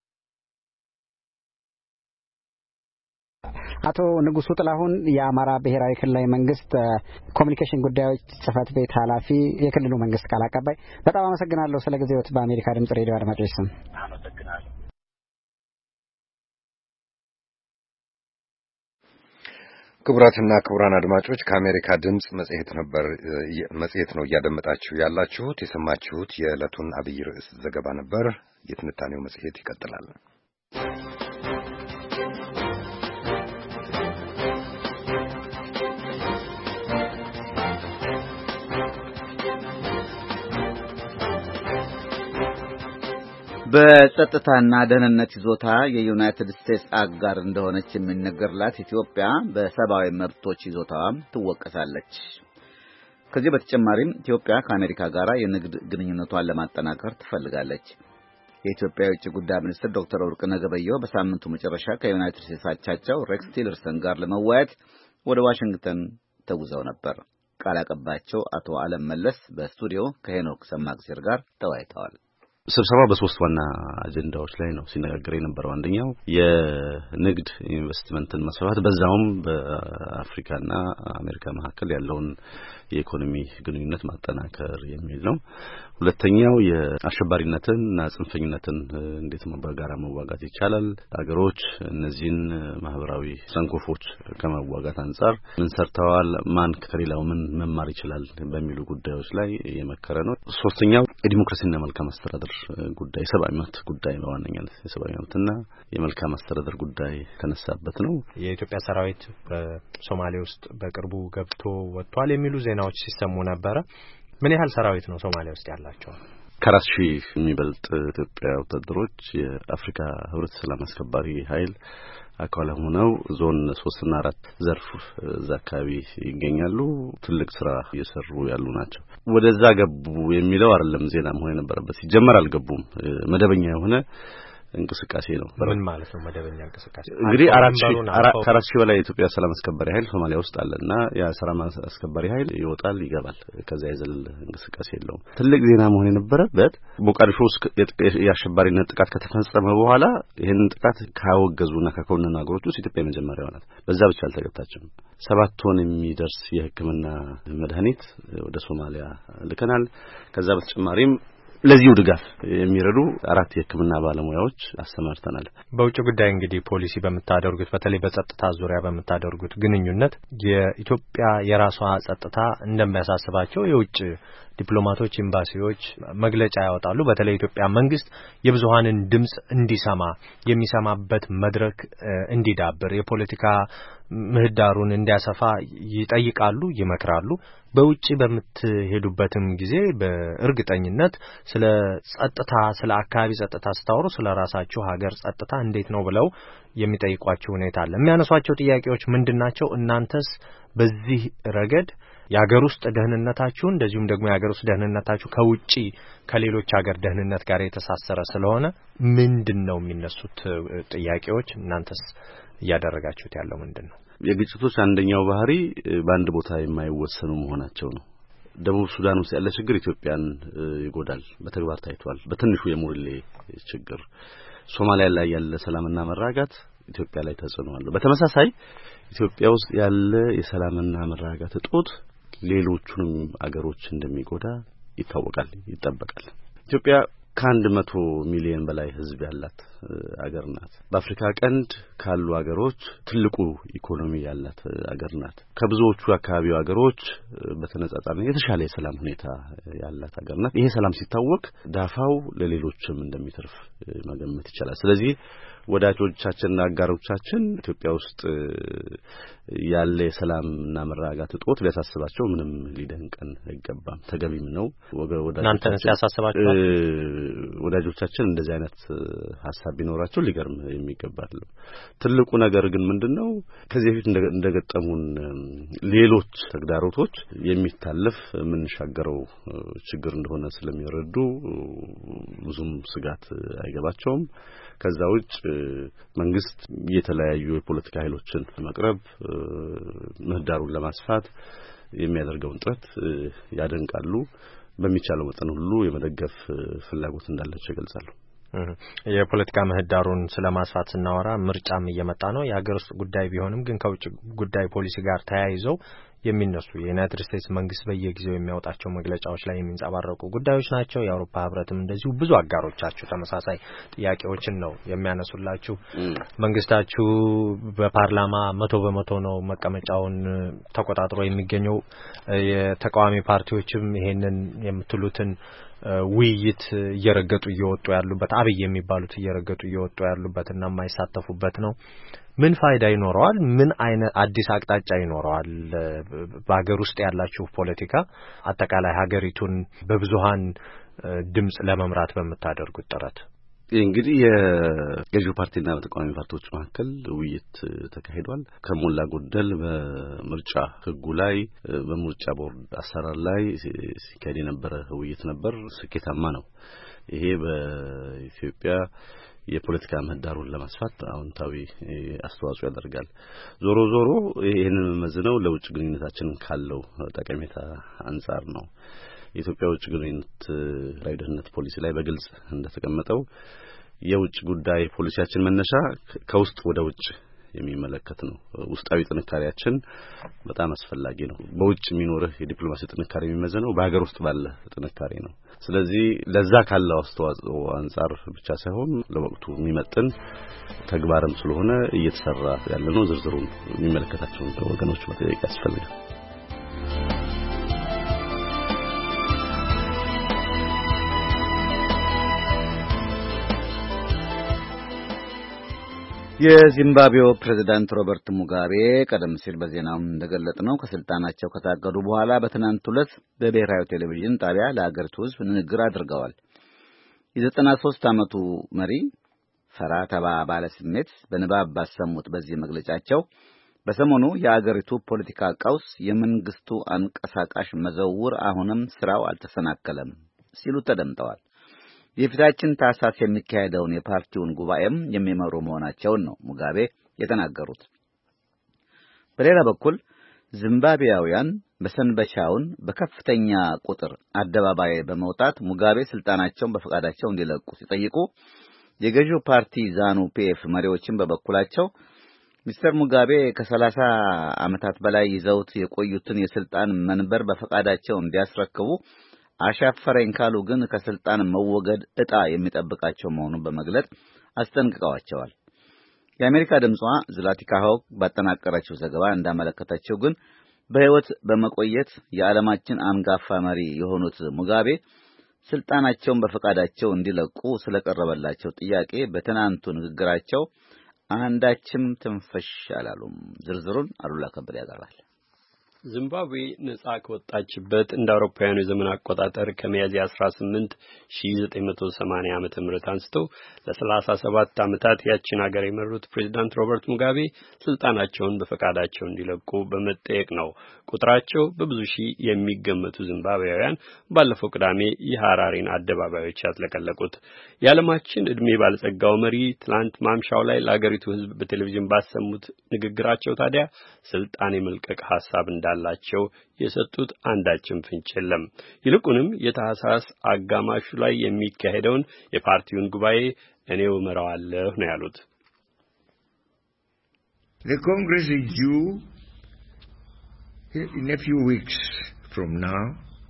አቶ ንጉሱ ጥላሁን የአማራ ብሔራዊ ክልላዊ መንግስት ኮሚኒኬሽን ጉዳዮች ጽህፈት ቤት ኃላፊ፣ የክልሉ መንግስት ቃል አቀባይ፣ በጣም አመሰግናለሁ ስለ ጊዜዎት። በአሜሪካ ድምጽ ሬዲዮ አድማጮች ስም አመሰግናለሁ። ክቡራትና ክቡራን አድማጮች ከአሜሪካ ድምጽ መጽሔት ነበር መጽሔት ነው እያደመጣችሁ ያላችሁት። የሰማችሁት የዕለቱን አብይ ርዕስ ዘገባ ነበር። የትንታኔው መጽሔት ይቀጥላል። በጸጥታና ደህንነት ይዞታ የዩናይትድ ስቴትስ አጋር እንደሆነች የሚነገርላት ኢትዮጵያ በሰብአዊ መብቶች ይዞታዋም ትወቀሳለች። ከዚህ በተጨማሪም ኢትዮጵያ ከአሜሪካ ጋር የንግድ ግንኙነቷን ለማጠናከር ትፈልጋለች። የኢትዮጵያ የውጭ ጉዳይ ሚኒስትር ዶክተር ወርቅነህ ገበየሁ በሳምንቱ መጨረሻ ከዩናይትድ ስቴትስ አቻቸው ሬክስ ቲለርሰን ጋር ለመወያየት ወደ ዋሽንግተን ተጉዘው ነበር። ቃል አቀባያቸው አቶ አለም መለስ በስቱዲዮ ከሄኖክ ሰማግዜር ጋር ተወያይተዋል። ስብሰባ በሶስት ዋና አጀንዳዎች ላይ ነው ሲነጋገር የነበረው። አንደኛው የንግድ ኢንቨስትመንትን ማስፋፋት በዛውም በአፍሪካና አሜሪካ መካከል ያለውን የኢኮኖሚ ግንኙነት ማጠናከር የሚል ነው። ሁለተኛው የአሸባሪነትንና ጽንፈኝነትን እንዴት በጋራ መዋጋት ይቻላል፣ ሀገሮች እነዚህን ማህበራዊ ሰንኮፎች ከመዋጋት አንፃር ምን ሰርተዋል፣ ማን ከሌላው ምን መማር ይችላል በሚሉ ጉዳዮች ላይ የመከረ ነው። ሶስተኛው የዲሞክራሲና መልካም አስተዳደር ጉዳይ፣ የሰብአዊ መብት ጉዳይ በዋነኛነት የሰብአዊ መብትና የመልካም አስተዳደር ጉዳይ ተነሳበት ነው። የኢትዮጵያ ሰራዊት በሶማሌ ውስጥ በቅርቡ ገብቶ ወጥቷል የሚሉ ዜናዎች ሲሰሙ ነበር። ምን ያህል ሰራዊት ነው ሶማሊያ ውስጥ ያላቸው? ከአራት ሺህ የሚበልጥ ኢትዮጵያ ወታደሮች የአፍሪካ ህብረት ሰላም አስከባሪ ኃይል አካል ሆነው ዞን ሶስት እና አራት ዘርፍ እዛ አካባቢ ይገኛሉ። ትልቅ ስራ እየሰሩ ያሉ ናቸው። ወደዛ ገቡ የሚለው አይደለም ዜና መሆን የነበረበት። ሲጀመር አልገቡም። መደበኛ የሆነ እንቅስቃሴ ነው። ምን ማለት ነው መደበኛ እንቅስቃሴ? እንግዲህ አራት ሺህ በላይ የኢትዮጵያ ሰላም አስከባሪ ኃይል ሶማሊያ ውስጥ አለና ያ ሰላም አስከባሪ ኃይል ይወጣል ይገባል። ከዛ የዘለለ እንቅስቃሴ የለውም። ትልቅ ዜና መሆን የነበረበት ሞቃዲሾ ውስጥ የአሸባሪነት ጥቃት ከተፈጸመ በኋላ ይሄንን ጥቃት ካወገዙና ከኮነኑ ሀገሮች ውስጥ ኢትዮጵያ የመጀመሪያዋ ናት። በዛ ብቻ አልተገታችም። ሰባት ቶን የሚደርስ የሕክምና መድኃኒት ወደ ሶማሊያ ልከናል። ከዛ በተጨማሪም ለዚሁ ድጋፍ የሚረዱ አራት የሕክምና ባለሙያዎች አሰማርተናል። በውጭ ጉዳይ እንግዲህ ፖሊሲ በመታደርጉት በተለይ በጸጥታ ዙሪያ በመታደርጉት ግንኙነት የኢትዮጵያ የራሷ ጸጥታ እንደሚያሳስባቸው የውጭ ዲፕሎማቶች ኤምባሲዎች መግለጫ ያወጣሉ። በተለይ ኢትዮጵያ መንግስት የብዙሃንን ድምጽ እንዲሰማ የሚሰማበት መድረክ እንዲዳብር የፖለቲካ ምህዳሩን እንዲያሰፋ ይጠይቃሉ፣ ይመክራሉ። በውጪ በመትሄዱበትም ጊዜ በእርግጠኝነት ስለ ጸጥታ ስለ አካባቢ ጸጥታ ስታወሩ ስለ ራሳችሁ ሀገር ጸጥታ እንዴት ነው ብለው የሚጠይቋቸው ሁኔታ አለ። የሚያነሷቸው ጥያቄዎች ምንድናቸው? እናንተስ በዚህ ረገድ የሀገር ውስጥ ደህንነታችሁ እንደዚሁም ደግሞ የሀገር ውስጥ ደህንነታችሁ ከውጪ ከሌሎች ሀገር ደህንነት ጋር የተሳሰረ ስለሆነ ምንድነው የሚነሱት ጥያቄዎች? እናንተስ እያደረጋችሁት ያለው ምንድነው? የግጭቶች አንደኛው ባህሪ በአንድ ቦታ የማይወሰኑ መሆናቸው ነው። ደቡብ ሱዳን ውስጥ ያለ ችግር ኢትዮጵያን ይጎዳል፣ በተግባር ታይቷል። በትንሹ የሙርሌ ችግር ሶማሊያ ላይ ያለ ሰላምና መረጋጋት ኢትዮጵያ ላይ ተጽዕኖ አለው። በተመሳሳይ ኢትዮጵያ ውስጥ ያለ የሰላምና መረጋጋት እጦት ሌሎቹንም አገሮች እንደሚጎዳ ይታወቃል፣ ይጠበቃል። ኢትዮጵያ ከአንድ መቶ ሚሊዮን በላይ ህዝብ ያላት አገር ናት። በአፍሪካ ቀንድ ካሉ አገሮች ትልቁ ኢኮኖሚ ያላት አገር ናት። ከብዙዎቹ አካባቢው አገሮች በተነጻጻሪ የተሻለ የሰላም ሁኔታ ያላት አገር ናት። ይሄ ሰላም ሲታወቅ ዳፋው ለሌሎችም እንደሚተርፍ መገመት ይቻላል። ስለዚህ ወዳጆቻችንና አጋሮቻችን ኢትዮጵያ ውስጥ ያለ የሰላምና መረጋጋት እጦት ሊያሳስባቸው ምንም ሊደንቀን አይገባም፣ ተገቢም ነው። ወዳጆቻችን ያሳስባቸው ወዳጆቻችን እንደዚህ አይነት ሐሳብ ቢኖራቸው ሊገርም የሚገባ አይደለም። ትልቁ ነገር ግን ምንድነው ከዚህ በፊት እንደገጠሙን ሌሎች ተግዳሮቶች የሚታለፍ የምንሻገረው ችግር እንደሆነ ስለሚረዱ ብዙም ስጋት አይገባቸውም። ከዛ ውጭ መንግስት የተለያዩ የፖለቲካ ኃይሎችን መቅረብ ምህዳሩን ለማስፋት የሚያደርገውን ጥረት ያደንቃሉ። በሚቻለው መጠን ሁሉ የመደገፍ ፍላጎት እንዳላቸው ይገልጻሉ። የፖለቲካ ምህዳሩን ስለማስፋት ስናወራ ምርጫም እየመጣ ነው። የሀገር ውስጥ ጉዳይ ቢሆንም ግን ከውጭ ጉዳይ ፖሊሲ ጋር ተያይዘው የሚነሱ የዩናይትድ ስቴትስ መንግስት በየጊዜው የሚያወጣቸው መግለጫዎች ላይ የሚንጸባረቁ ጉዳዮች ናቸው። የአውሮፓ ህብረትም እንደዚሁ ብዙ አጋሮቻችሁ ተመሳሳይ ጥያቄዎችን ነው የሚያነሱላችሁ። መንግስታችሁ በፓርላማ መቶ በመቶ ነው መቀመጫውን ተቆጣጥሮ የሚገኘው። የተቃዋሚ ፓርቲዎችም ይሄንን የምትሉትን ውይይት እየረገጡ እየወጡ ያሉበት አብይ የሚባሉት እየረገጡ እየወጡ ያሉበትና የማይሳተፉበት ነው። ምን ፋይዳ ይኖረዋል? ምን አይነት አዲስ አቅጣጫ ይኖረዋል? በሀገር ውስጥ ያላችሁ ፖለቲካ አጠቃላይ ሀገሪቱን በብዙሃን ድምጽ ለመምራት በመታደርጉት ጥረት እንግዲህ የገዢው ፓርቲና በተቃዋሚ ፓርቲዎች መካከል ውይይት ተካሂዷል። ከሞላ ጎደል በምርጫ ህጉ ላይ በምርጫ ቦርድ አሰራር ላይ ሲካሄድ የነበረ ውይይት ነበር። ስኬታማ ነው። ይሄ በኢትዮጵያ የፖለቲካ ምህዳሩን ለማስፋት አዎንታዊ አስተዋጽኦ ያደርጋል። ዞሮ ዞሮ ይሄንን መመዝነው ለውጭ ግንኙነታችን ካለው ጠቀሜታ አንፃር ነው። የኢትዮጵያ ውጭ ግንኙነት ላይ ደህንነት ፖሊሲ ላይ በግልጽ እንደተቀመጠው የውጭ ጉዳይ ፖሊሲያችን መነሻ ከውስጥ ወደ ውጭ የሚመለከት ነው። ውስጣዊ ጥንካሬያችን በጣም አስፈላጊ ነው። በውጭ የሚኖርህ የዲፕሎማሲ ጥንካሬ የሚመዘነው በሀገር ውስጥ ባለ ጥንካሬ ነው። ስለዚህ ለዛ ካለው አስተዋጽኦ አንፃር ብቻ ሳይሆን ለወቅቱ የሚመጥን ተግባርም ስለሆነ እየተሰራ ያለ ነው። ዝርዝሩን የሚመለከታቸውን ወገኖች መጠየቅ ያስፈልጋል። የዚምባብዌው ፕሬዝዳንት ሮበርት ሙጋቤ ቀደም ሲል በዜናው እንደገለጽነው ከስልጣናቸው ከታገዱ በኋላ በትናንት ዕለት በብሔራዊ ቴሌቪዥን ጣቢያ ለአገሪቱ ሕዝብ ንግግር አድርገዋል። የዘጠና ሦስት ዓመቱ መሪ ፈራ ተባ ባለ ስሜት በንባብ ባሰሙት በዚህ መግለጫቸው በሰሞኑ የአገሪቱ ፖለቲካ ቀውስ የመንግስቱ አንቀሳቃሽ መዘውር አሁንም ስራው አልተሰናከለም ሲሉ ተደምጠዋል። የፊታችን ታህሳስ የሚካሄደውን የፓርቲውን ጉባኤም የሚመሩ መሆናቸውን ነው ሙጋቤ የተናገሩት። በሌላ በኩል ዚምባብዌያውያን በሰንበቻውን በከፍተኛ ቁጥር አደባባይ በመውጣት ሙጋቤ ስልጣናቸውን በፈቃዳቸው እንዲለቁ ሲጠይቁ የገዢው ፓርቲ ዛኑ ፒኤፍ መሪዎችን በበኩላቸው ሚስተር ሙጋቤ ከሰላሳ ዓመታት በላይ ይዘውት የቆዩትን የስልጣን መንበር በፈቃዳቸው እንዲያስረክቡ አሻፈረኝ ካሉ ግን ከስልጣን መወገድ ዕጣ የሚጠብቃቸው መሆኑን በመግለጽ አስጠንቅቀዋቸዋል። የአሜሪካ ድምጿ ዝላቲካ ሆክ ባጠናቀረችው ዘገባ እንዳመለከተችው ግን በሕይወት በመቆየት የዓለማችን አንጋፋ መሪ የሆኑት ሙጋቤ ስልጣናቸውን በፈቃዳቸው እንዲለቁ ስለቀረበላቸው ጥያቄ በትናንቱ ንግግራቸው አንዳችም ትንፈሽ አላሉም። ዝርዝሩን አሉላ ከበደ ያቀርባል። ዚምባብዌ ነጻ ከወጣችበት እንደ አውሮፓውያኑ የዘመን አቆጣጠር ከሚያዝያ አስራ ስምንት ሺህ ዘጠኝ መቶ ሰማንያ ዓመተ ምህረት አንስቶ ለሰላሳ ሰባት ዓመታት ያቺን ሀገር የመሩት ፕሬዝዳንት ሮበርት ሙጋቤ ስልጣናቸውን በፈቃዳቸው እንዲለቁ በመጠየቅ ነው ቁጥራቸው በብዙ ሺህ የሚገመቱ ዚምባብዌያውያን ባለፈው ቅዳሜ የሐራሬን አደባባዮች ያጥለቀለቁት። የዓለማችን ዕድሜ ባለጸጋው መሪ ትላንት ማምሻው ላይ ለአገሪቱ ሕዝብ በቴሌቪዥን ባሰሙት ንግግራቸው ታዲያ ስልጣን የመልቀቅ ሐሳብ እንዳላቸው የሰጡት አንዳችም ፍንጭ የለም። ይልቁንም የታህሳስ አጋማሹ ላይ የሚካሄደውን የፓርቲውን ጉባኤ እኔው እመራዋለሁ ነው ያሉት። The Congress is due in a few weeks from now.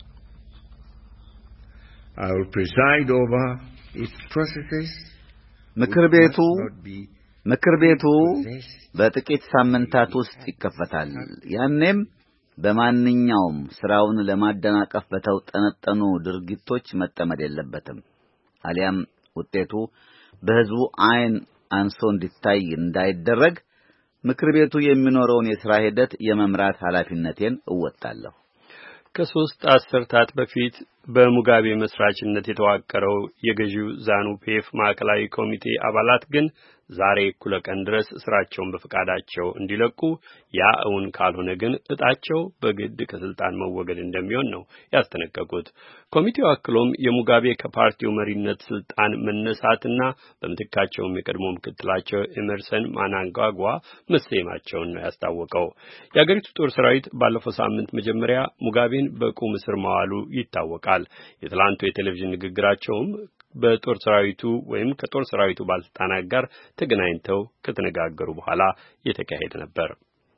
I will preside over its processes. ምክር ቤቱ ምክር ቤቱ በጥቂት ሳምንታት ውስጥ ይከፈታል። ያኔም በማንኛውም ስራውን ለማደናቀፍ በተውጠነጠኑ ድርጊቶች መጠመድ የለበትም። አሊያም ውጤቱ በህዝቡ አይን አንሶ እንዲታይ እንዳይደረግ ምክር ቤቱ የሚኖረውን የሥራ ሂደት የመምራት ኃላፊነቴን እወጣለሁ። ከሶስት አስርታት በፊት በሙጋቤ መስራችነት የተዋቀረው የገዢው ዛኑ ፒኤፍ ማዕከላዊ ኮሚቴ አባላት ግን ዛሬ እኩለ ቀን ድረስ ስራቸውን በፈቃዳቸው እንዲለቁ ያ እውን ካልሆነ ግን እጣቸው በግድ ከስልጣን መወገድ እንደሚሆን ነው ያስጠነቀቁት። ኮሚቴው አክሎም የሙጋቤ ከፓርቲው መሪነት ስልጣን መነሳትና በምትካቸውም የቀድሞ ምክትላቸው ኤመርሰን ማናንጋጓ መሰየማቸውን ነው ያስታወቀው። የአገሪቱ ጦር ሰራዊት ባለፈው ሳምንት መጀመሪያ ሙጋቤን በቁም እስር ማዋሉ ይታወቃል። የትላንቱ የቴሌቪዥን ንግግራቸውም በጦር ሰራዊቱ ወይም ከጦር ሰራዊቱ ባለስልጣናት ጋር ተገናኝተው ከተነጋገሩ በኋላ የተካሄደ ነበር።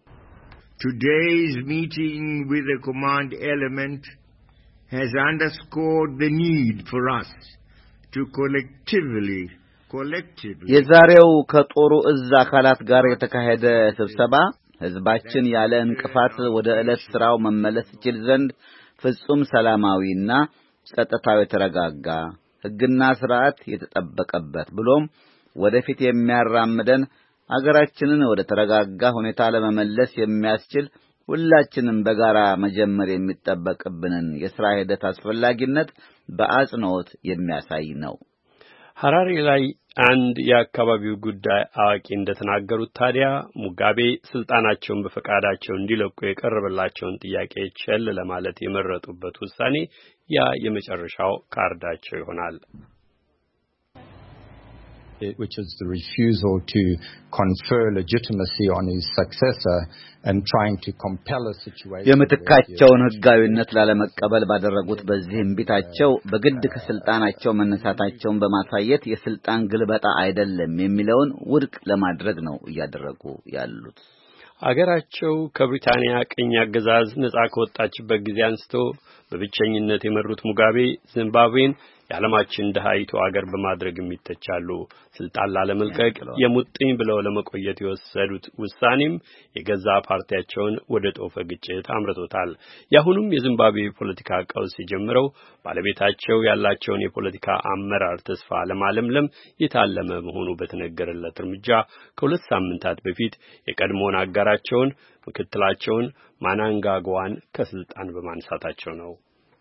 Today's meeting with the command element has underscored the need for us to collectively collectively የዛሬው ከጦሩ እዝ አካላት ጋር የተካሄደ ስብሰባ ህዝባችን ያለ እንቅፋት ወደ ዕለት ስራው መመለስ ይችል ዘንድ ፍጹም ሰላማዊና ጸጥታው የተረጋጋ ሕግና ስርዓት የተጠበቀበት ብሎም ወደፊት የሚያራምደን አገራችንን ወደ ተረጋጋ ሁኔታ ለመመለስ የሚያስችል ሁላችንም በጋራ መጀመር የሚጠበቅብንን የሥራ ሂደት አስፈላጊነት በአጽንኦት የሚያሳይ ነው። ሐራሬ ላይ አንድ የአካባቢው ጉዳይ አዋቂ እንደተናገሩት ታዲያ ሙጋቤ ስልጣናቸውን በፈቃዳቸው እንዲለቁ የቀረበላቸውን ጥያቄ ቸል ለማለት የመረጡበት ውሳኔ ያ የመጨረሻው ካርዳቸው ይሆናል። which is the refusal to confer legitimacy on his successor and trying to compel a situation የምትካቸውን ህጋዊነት ላለመቀበል ባደረጉት በዚህም ቢታቸው በግድ ከስልጣናቸው መነሳታቸውን በማሳየት የስልጣን ግልበጣ አይደለም የሚለውን ውድቅ ለማድረግ ነው እያደረጉ ያሉት። አገራቸው ከብሪታንያ ቅኝ አገዛዝ ነጻ ከወጣችበት ጊዜ አንስቶ በብቸኝነት የመሩት ሙጋቤ ዚምባብዌን የዓለማችን ደሃይቱ አገር በማድረግ የሚተቻሉ ስልጣን ላለመልቀቅ የሙጥኝ ብለው ለመቆየት የወሰዱት ውሳኔም የገዛ ፓርቲያቸውን ወደ ጦፈ ግጭት አምርቶታል። ያሁኑም የዚምባብዌ ፖለቲካ ቀውስ የጀመረው ባለቤታቸው ያላቸውን የፖለቲካ አመራር ተስፋ ለማለምለም የታለመ መሆኑ በተነገረለት እርምጃ ከሁለት ሳምንታት በፊት የቀድሞውን አጋራቸውን ምክትላቸውን ማናንጋጓን ከስልጣን በማንሳታቸው ነው።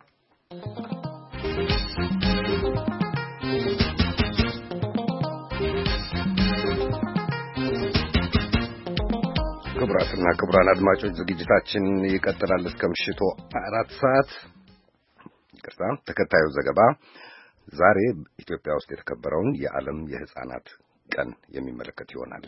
ክቡራትና ክቡራን አድማጮች ዝግጅታችን ይቀጥላል እስከ ምሽቱ አራት ሰዓት። ይቅርታ፣ ተከታዩ ዘገባ ዛሬ ኢትዮጵያ ውስጥ የተከበረውን የዓለም የሕፃናት ቀን የሚመለከት ይሆናል።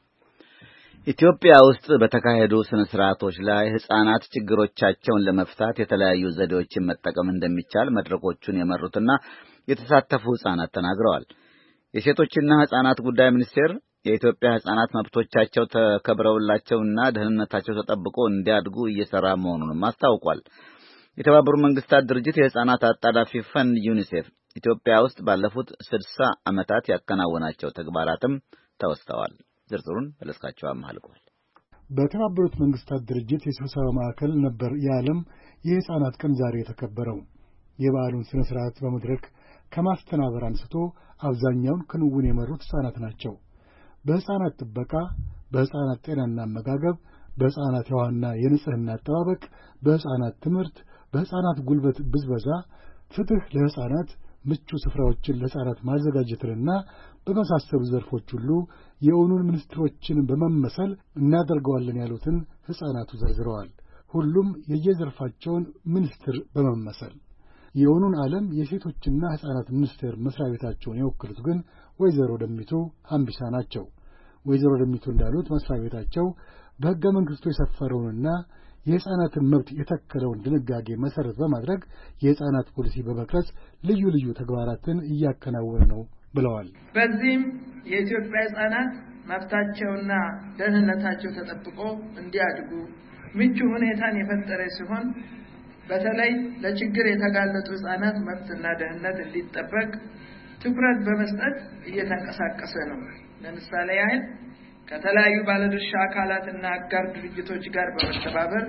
ኢትዮጵያ ውስጥ በተካሄዱ ስነ ስርዓቶች ላይ ሕፃናት ችግሮቻቸውን ለመፍታት የተለያዩ ዘዴዎችን መጠቀም እንደሚቻል መድረኮቹን የመሩትና የተሳተፉ ሕፃናት ተናግረዋል። የሴቶችና ሕፃናት ጉዳይ ሚኒስቴር የኢትዮጵያ ሕፃናት መብቶቻቸው ተከብረውላቸውና ደህንነታቸው ተጠብቆ እንዲያድጉ እየሰራ መሆኑንም አስታውቋል። የተባበሩት መንግስታት ድርጅት የሕፃናት አጣዳፊ ፈንድ ዩኒሴፍ ኢትዮጵያ ውስጥ ባለፉት ስድሳ ዓመታት ያከናወናቸው ተግባራትም ተወስተዋል። ዝርዝሩን በለስካቸው አማልቋል። በተባበሩት መንግስታት ድርጅት የስብሰባ ማዕከል ነበር የዓለም የሕፃናት ቀን ዛሬ የተከበረው። የበዓሉን ስነ ስርዓት በመድረክ ከማስተናበር አንስቶ አብዛኛውን ክንውን የመሩት ሕፃናት ናቸው። በሕፃናት ጥበቃ፣ በሕፃናት ጤናና አመጋገብ፣ በሕፃናት የውሃና የንጽህና አጠባበቅ፣ በሕፃናት ትምህርት፣ በሕፃናት ጉልበት ብዝበዛ፣ ፍትህ ለሕፃናት፣ ምቹ ስፍራዎችን ለሕፃናት ማዘጋጀትና በመሳሰሉ ዘርፎች ሁሉ የኦኑን ሚኒስትሮችን በመመሰል እናደርገዋለን ያሉትን ሕፃናቱ ዘርዝረዋል። ሁሉም የየዘርፋቸውን ሚኒስትር በመመሰል የኦኑን ዓለም የሴቶችና ሕፃናት ሚኒስቴር መስሪያ ቤታቸውን የወክሉት ግን ወይዘሮ ደሚቱ ሀምቢሳ ናቸው። ወይዘሮ ደሚቱ እንዳሉት መስሪያ ቤታቸው በሕገ መንግሥቱ የሰፈረውንና የሕፃናትን መብት የተከለውን ድንጋጌ መሠረት በማድረግ የሕፃናት ፖሊሲ በመቅረጽ ልዩ ልዩ ተግባራትን እያከናወነ ነው ብለዋል። በዚህም የኢትዮጵያ ሕፃናት መብታቸውና ደህንነታቸው ተጠብቆ እንዲያድጉ ምቹ ሁኔታን የፈጠረ ሲሆን በተለይ ለችግር የተጋለጡ ሕፃናት መብትና ደህንነት እንዲጠበቅ ትኩረት በመስጠት እየተንቀሳቀሰ ነው። ለምሳሌ ያህል ከተለያዩ ባለድርሻ አካላትና አጋር ድርጅቶች ጋር በመተባበር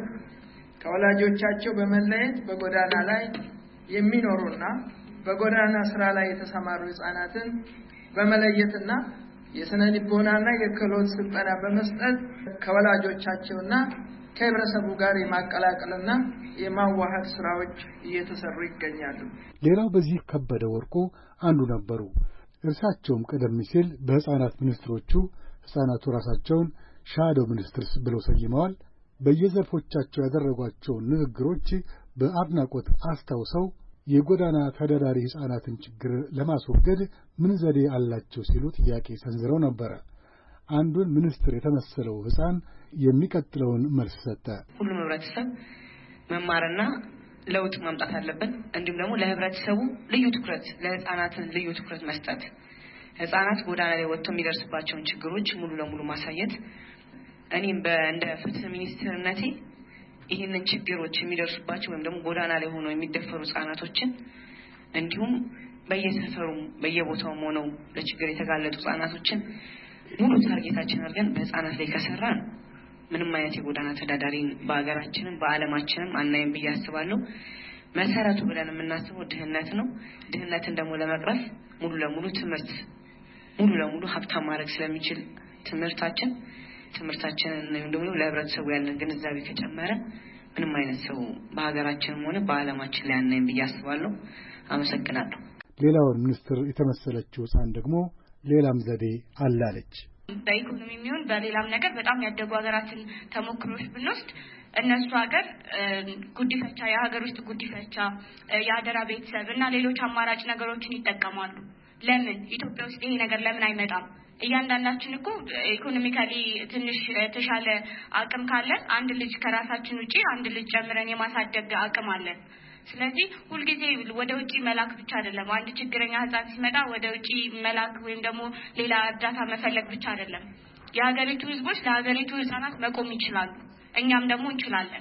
ከወላጆቻቸው በመለየት በጎዳና ላይ የሚኖሩና በጎዳና ስራ ላይ የተሰማሩ ሕፃናትን በመለየትና የስነ ልቦናና የክህሎት ስልጠና በመስጠት ከወላጆቻቸውና ከህብረተሰቡ ጋር የማቀላቀልና የማዋሃድ ስራዎች እየተሰሩ ይገኛሉ። ሌላው በዚህ ከበደ ወርቁ አንዱ ነበሩ። እርሳቸውም ቀደም ሲል በሕፃናት ሚኒስትሮቹ ሕፃናቱ ራሳቸውን ሻዶ ሚኒስትርስ ብለው ሰይመዋል። በየዘርፎቻቸው ያደረጓቸውን ንግግሮች በአድናቆት አስታውሰው የጎዳና ተዳዳሪ ሕፃናትን ችግር ለማስወገድ ምን ዘዴ አላቸው ሲሉ ጥያቄ ሰንዝረው ነበረ። አንዱን ሚኒስትር የተመሰለው ሕፃን የሚቀጥለውን መልስ ሰጠ። ሁሉም ህብረተሰብ መማርና ለውጥ ማምጣት አለበት። እንዲሁም ደግሞ ለህብረተሰቡ ልዩ ትኩረት ለሕፃናትን ልዩ ትኩረት መስጠት፣ ሕፃናት ጎዳና ላይ ወጥተው የሚደርስባቸውን ችግሮች ሙሉ ለሙሉ ማሳየት። እኔም በእንደ ፍትህ ሚኒስትርነቴ ይህንን ችግሮች የሚደርሱባቸው ወይም ደግሞ ጎዳና ላይ ሆነው የሚደፈሩ ሕፃናቶችን እንዲሁም በየሰፈሩ በየቦታው ሆነው ለችግር የተጋለጡ ሕፃናቶችን ሙሉ ታርጌታችን አድርገን በሕፃናት ላይ ከሰራን ምንም አይነት የጎዳና ተዳዳሪን በአገራችንም በዓለማችንም አናይም ብዬ አስባለሁ። መሰረቱ ብለን የምናስበው ድህነት ነው። ድህነትን ደግሞ ለመቅረፍ ሙሉ ለሙሉ ትምህርት ሙሉ ለሙሉ ሀብታም ማድረግ ስለሚችል ትምህርታችን ትምህርታችንን ደግሞ ለህብረተሰቡ ያለን ግንዛቤ ከጨመረ ምንም አይነት ሰው በሀገራችንም ሆነ በዓለማችን ላይ አናይም ብዬ አስባለሁ። አመሰግናለሁ። ሌላውን ሚኒስትር የተመሰለችው ሕፃን ደግሞ ሌላም ዘዴ አላለች። በኢኮኖሚ የሚሆን በሌላም ነገር በጣም ያደጉ ሀገራትን ተሞክሮች ብንወስድ እነሱ ሀገር ጉዲፈቻ፣ የሀገር ውስጥ ጉዲፈቻ፣ የአደራ ቤተሰብ እና ሌሎች አማራጭ ነገሮችን ይጠቀማሉ። ለምን ኢትዮጵያ ውስጥ ይሄ ነገር ለምን አይመጣም? እያንዳንዳችን እኮ ኢኮኖሚካሊ ትንሽ ተሻለ አቅም ካለን አንድ ልጅ ከራሳችን ውጪ አንድ ልጅ ጨምረን የማሳደግ አቅም አለን። ስለዚህ ሁልጊዜ ወደ ውጪ መላክ ብቻ አይደለም። አንድ ችግረኛ ህፃን ሲመጣ ወደ ውጪ መላክ ወይም ደግሞ ሌላ እርዳታ መፈለግ ብቻ አይደለም። የሀገሪቱ ህዝቦች ለሀገሪቱ ህፃናት መቆም ይችላሉ። እኛም ደግሞ እንችላለን።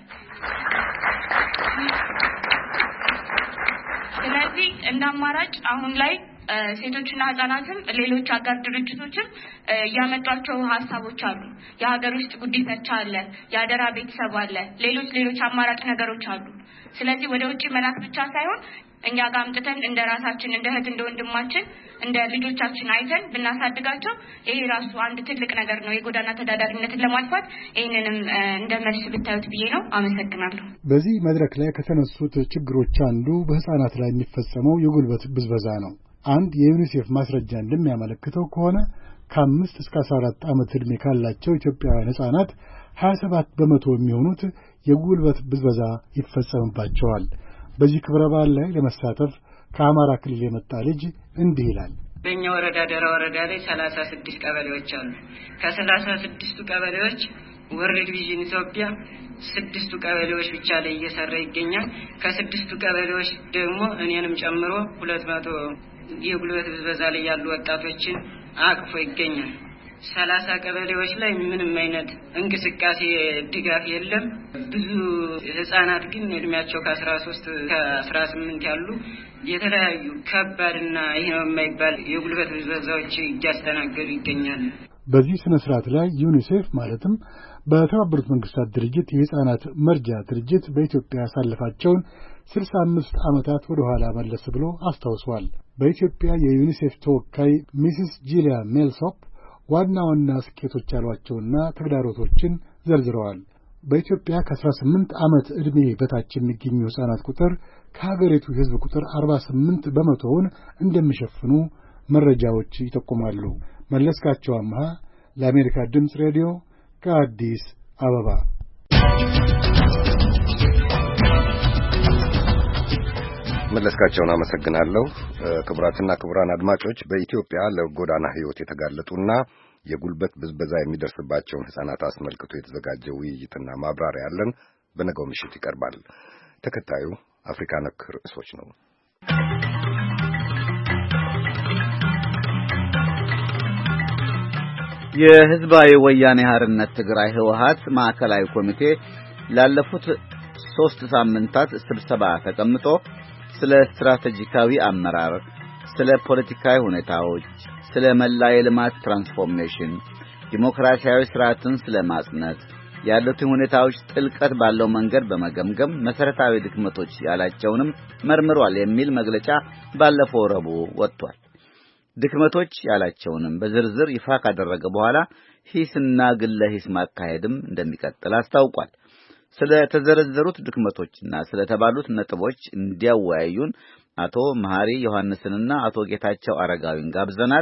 ስለዚህ እንደ አማራጭ አሁን ላይ ሴቶችና ህፃናትም ሌሎች አጋር ድርጅቶችም ያመጣቸው ሀሳቦች አሉ። የሀገር ውስጥ ጉዲፈቻ አለ፣ የአደራ ቤተሰብ አለ፣ ሌሎች ሌሎች አማራጭ ነገሮች አሉ። ስለዚህ ወደ ውጪ መላክ ብቻ ሳይሆን እኛ ጋር አምጥተን እንደ ራሳችን እንደ እህት እንደ ወንድማችን እንደ ልጆቻችን አይተን ብናሳድጋቸው ይሄ ራሱ አንድ ትልቅ ነገር ነው የጎዳና ተዳዳሪነትን ለማጥፋት። ይሄንንም እንደ መልስ ብታዩት ብዬ ነው። አመሰግናለሁ። በዚህ መድረክ ላይ ከተነሱት ችግሮች አንዱ በህፃናት ላይ የሚፈጸመው የጉልበት ብዝበዛ ነው። አንድ የዩኒሴፍ ማስረጃ እንደሚያመለክተው ከሆነ ከአምስት እስከ አስራ አራት ዓመት ዕድሜ ካላቸው ኢትዮጵያውያን ህፃናት ሀያ ሰባት በመቶ የሚሆኑት የጉልበት ብዝበዛ ይፈጸምባቸዋል። በዚህ ክብረ በዓል ላይ ለመሳተፍ ከአማራ ክልል የመጣ ልጅ እንዲህ ይላል። በእኛ ወረዳ ደራ ወረዳ ላይ ሰላሳ ስድስት ቀበሌዎች አሉ። ከሰላሳ ስድስቱ ቀበሌዎች ወርልድ ቪዥን ኢትዮጵያ ስድስቱ ቀበሌዎች ብቻ ላይ እየሰራ ይገኛል። ከስድስቱ ቀበሌዎች ደግሞ እኔንም ጨምሮ ሁለት መቶ የጉልበት ብዝበዛ ላይ ያሉ ወጣቶችን አቅፎ ይገኛል። ሰላሳ ቀበሌዎች ላይ ምንም አይነት እንቅስቃሴ ድጋፍ የለም። ብዙ ህፃናት ግን እድሜያቸው ከአስራ ሶስት ከአስራ ስምንት ያሉ የተለያዩ ከባድና ይሄ ነው የማይባል የጉልበት ብዝበዛዎች እያስተናገዱ ይገኛሉ። በዚህ ስነ ስርዓት ላይ ዩኒሴፍ ማለትም በተባበሩት መንግስታት ድርጅት የህፃናት መርጃ ድርጅት በኢትዮጵያ ያሳለፋቸውን ስልሳ አምስት ዓመታት ወደ ኋላ መለስ ብሎ አስታውሷል። በኢትዮጵያ የዩኒሴፍ ተወካይ ሚስስ ጂሊያ ሜልሶፕ ዋና ዋና ስኬቶች ያሏቸውና ተግዳሮቶችን ዘርዝረዋል። በኢትዮጵያ ከአስራ ስምንት ዓመት ዕድሜ በታች የሚገኙ ህፃናት ቁጥር ከሀገሪቱ ህዝብ ቁጥር አርባ ስምንት በመቶውን እንደሚሸፍኑ መረጃዎች ይጠቁማሉ። መለስካቸው አምሃ ለአሜሪካ ድምፅ ሬዲዮ ከአዲስ አበባ። መለስካቸውን አመሰግናለሁ። ክቡራትና ክቡራን አድማጮች በኢትዮጵያ ለጎዳና ህይወት የተጋለጡና የጉልበት ብዝበዛ የሚደርስባቸውን ህፃናት አስመልክቶ የተዘጋጀ ውይይትና ማብራሪያ ያለን በነገው ምሽት ይቀርባል። ተከታዩ አፍሪካ ነክ ርዕሶች ነው። የህዝባዊ ወያኔ ሓርነት ትግራይ ህወሓት ማዕከላዊ ኮሚቴ ላለፉት ሶስት ሳምንታት ስብሰባ ተቀምጦ ስለ ስትራቴጂካዊ አመራር፣ ስለ ፖለቲካዊ ሁኔታዎች፣ ስለ መላ የልማት ትራንስፎርሜሽን፣ ዲሞክራሲያዊ ስርዓትን ስለማጽናት ያሉትን ሁኔታዎች ጥልቀት ባለው መንገድ በመገምገም መሰረታዊ ድክመቶች ያላቸውንም መርምሯል የሚል መግለጫ ባለፈው ረቡዕ ወጥቷል። ድክመቶች ያላቸውንም በዝርዝር ይፋ ካደረገ በኋላ ሂስና ግለ ሂስ ማካሄድም እንደሚቀጥል አስታውቋል። ስለ ተዘረዘሩት ድክመቶችና ስለ ተባሉት ነጥቦች እንዲያወያዩን አቶ መሐሪ ዮሐንስንና አቶ ጌታቸው አረጋዊን ጋብዘናል።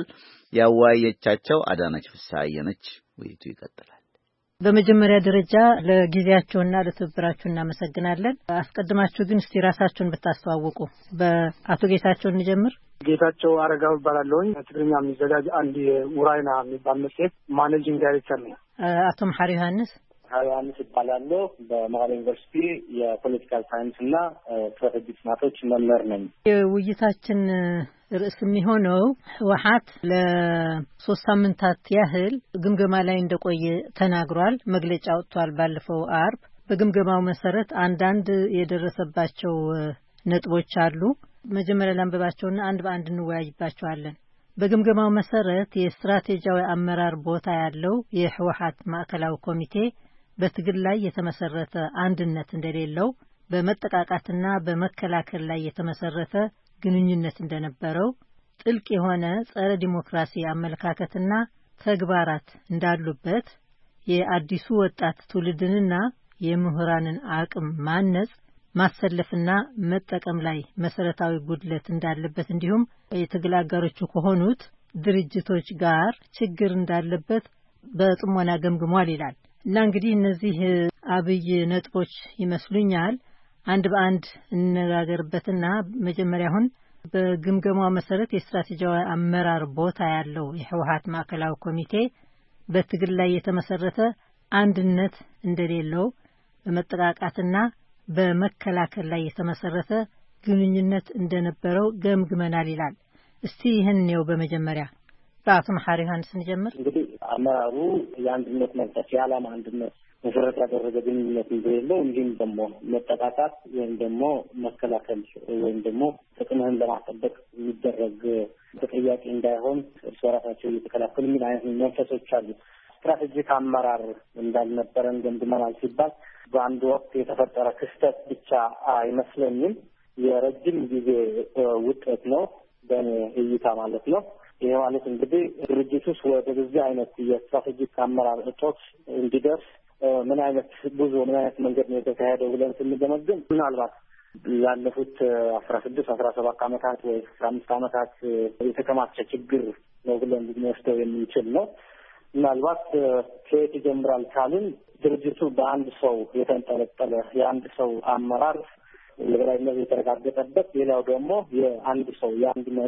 ያወያየቻቸው አዳነች ፍስሐዬ ነች። ውይይቱ ይቀጥላል። በመጀመሪያ ደረጃ ለጊዜያችሁና ለትብብራችሁ እናመሰግናለን። አስቀድማችሁ ግን እስቲ ራሳችሁን ብታስተዋውቁ። በአቶ ጌታቸው እንጀምር። ጌታቸው አረጋው እባላለሁኝ። ትግርኛ የሚዘጋጅ አንድ ውራይና የሚባል መጽሔት ማኔጂንግ ዳይሬክተር ነኝ። አቶ መሐሪ ዮሐንስ ዮሐንስ እባላለሁ። በመቀሌ ዩኒቨርሲቲ የፖለቲካል ሳይንስ እና ስትራቴጂ ጥናቶች መምህር ነኝ። የውይይታችን ርዕስ የሚሆነው ህወሓት ለሶስት ሳምንታት ያህል ግምገማ ላይ እንደቆየ ተናግሯል። መግለጫ ወጥቷል ባለፈው አርብ። በግምገማው መሰረት አንዳንድ የደረሰባቸው ነጥቦች አሉ። መጀመሪያ ላንብባቸውና አንድ በአንድ እንወያይባቸዋለን። በግምገማው መሰረት የስትራቴጂያዊ አመራር ቦታ ያለው የህወሓት ማዕከላዊ ኮሚቴ በትግል ላይ የተመሰረተ አንድነት እንደሌለው፣ በመጠቃቃትና በመከላከል ላይ የተመሰረተ ግንኙነት እንደነበረው፣ ጥልቅ የሆነ ጸረ ዲሞክራሲ አመለካከትና ተግባራት እንዳሉበት፣ የአዲሱ ወጣት ትውልድንና የምሁራንን አቅም ማነጽ ማሰለፍና መጠቀም ላይ መሰረታዊ ጉድለት እንዳለበት እንዲሁም የትግል አጋሮቹ ከሆኑት ድርጅቶች ጋር ችግር እንዳለበት በጥሞና ገምግሟል ይላል። እና እንግዲህ እነዚህ አብይ ነጥቦች ይመስሉኛል። አንድ በአንድ እንነጋገርበትና መጀመሪያ አሁን በግምገማው መሰረት የስትራቴጂያዊ አመራር ቦታ ያለው የህወሓት ማዕከላዊ ኮሚቴ በትግል ላይ የተመሰረተ አንድነት እንደሌለው በመጠቃቃትና በመከላከል ላይ የተመሰረተ ግንኙነት እንደነበረው ገምግመናል ይላል። እስቲ ይህን ነው በመጀመሪያ በአቶ መሐሪ ዮሐንስ እንጀምር። እንግዲህ አመራሩ የአንድነት መንፈስ የዓላማ አንድነት መሰረት ያደረገ ግንኙነት እንደሌለው እንዲሁም ደግሞ መጠቃቃት ወይም ደግሞ መከላከል ወይም ደግሞ ጥቅምህን ለማስጠበቅ የሚደረግ ተጠያቂ እንዳይሆን እርስ በራሳቸው እየተከላከሉ ምን አይነት መንፈሶች አሉ። ስትራቴጂክ አመራር እንዳልነበረን ገምግመናል ሲባል በአንድ ወቅት የተፈጠረ ክስተት ብቻ አይመስለኝም። የረጅም ጊዜ ውጤት ነው በእኔ እይታ ማለት ነው። ይሄ ማለት እንግዲህ ድርጅት ውስጥ ወደ በዚህ አይነት የስትራቴጂክ አመራር እጦት እንዲደርስ ምን አይነት ጉዞ ምን አይነት መንገድ ነው የተካሄደው ብለን ስንገመግም ምናልባት ያለፉት አስራ ስድስት አስራ ሰባት ዓመታት ወይ አስራ አምስት ዓመታት የተከማቸ ችግር ነው ብለን ልንወስደው የምንችል ነው። ምናልባት ከየት ይጀምራል ካልን ድርጅቱ በአንድ ሰው የተንጠለጠለ የአንድ ሰው አመራር የበላይነት የተረጋገጠበት፣ ሌላው ደግሞ የአንድ ሰው የአንድ መሪ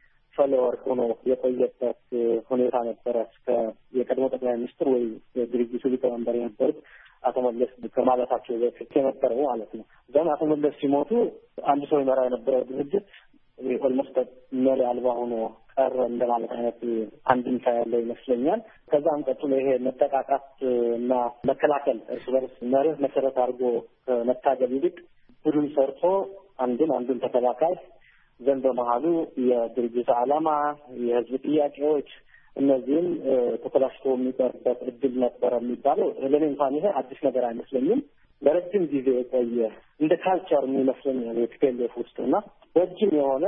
ፎሎወር ሆኖ የቆየበት ሁኔታ ነበረ። እስከ የቀድሞ ጠቅላይ ሚኒስትር ወይ የድርጅቱ ሊቀመንበር የነበሩት አቶ መለስ ከማለታቸው በፊት የነበረው ማለት ነው። ግን አቶ መለስ ሲሞቱ አንድ ሰው ይመራ የነበረው ድርጅት ኦልሞስት መሪ አልባ ሆኖ ቀረ እንደማለት አይነት አንድምታ ያለው ይመስለኛል። ከዛም ቀጥሎ ይሄ መጠቃቃት እና መከላከል እርስ በርስ መርህ መሰረት አድርጎ መታገል ይልቅ ቡድን ሰርቶ አንዱን አንዱን ተከላካይ ዘንድ በመሀሉ የድርጅት ዓላማ የህዝብ ጥያቄዎች እነዚህም ተከላሽቶ የሚቀርበት እድል ነበረ የሚባለው ለኔ እንኳን ይሄ አዲስ ነገር አይመስለኝም። ለረጅም ጊዜ የቆየ እንደ ካልቸር የሚመስለኛል የቲፒኤልኤፍ ውስጥና ረጅም የሆነ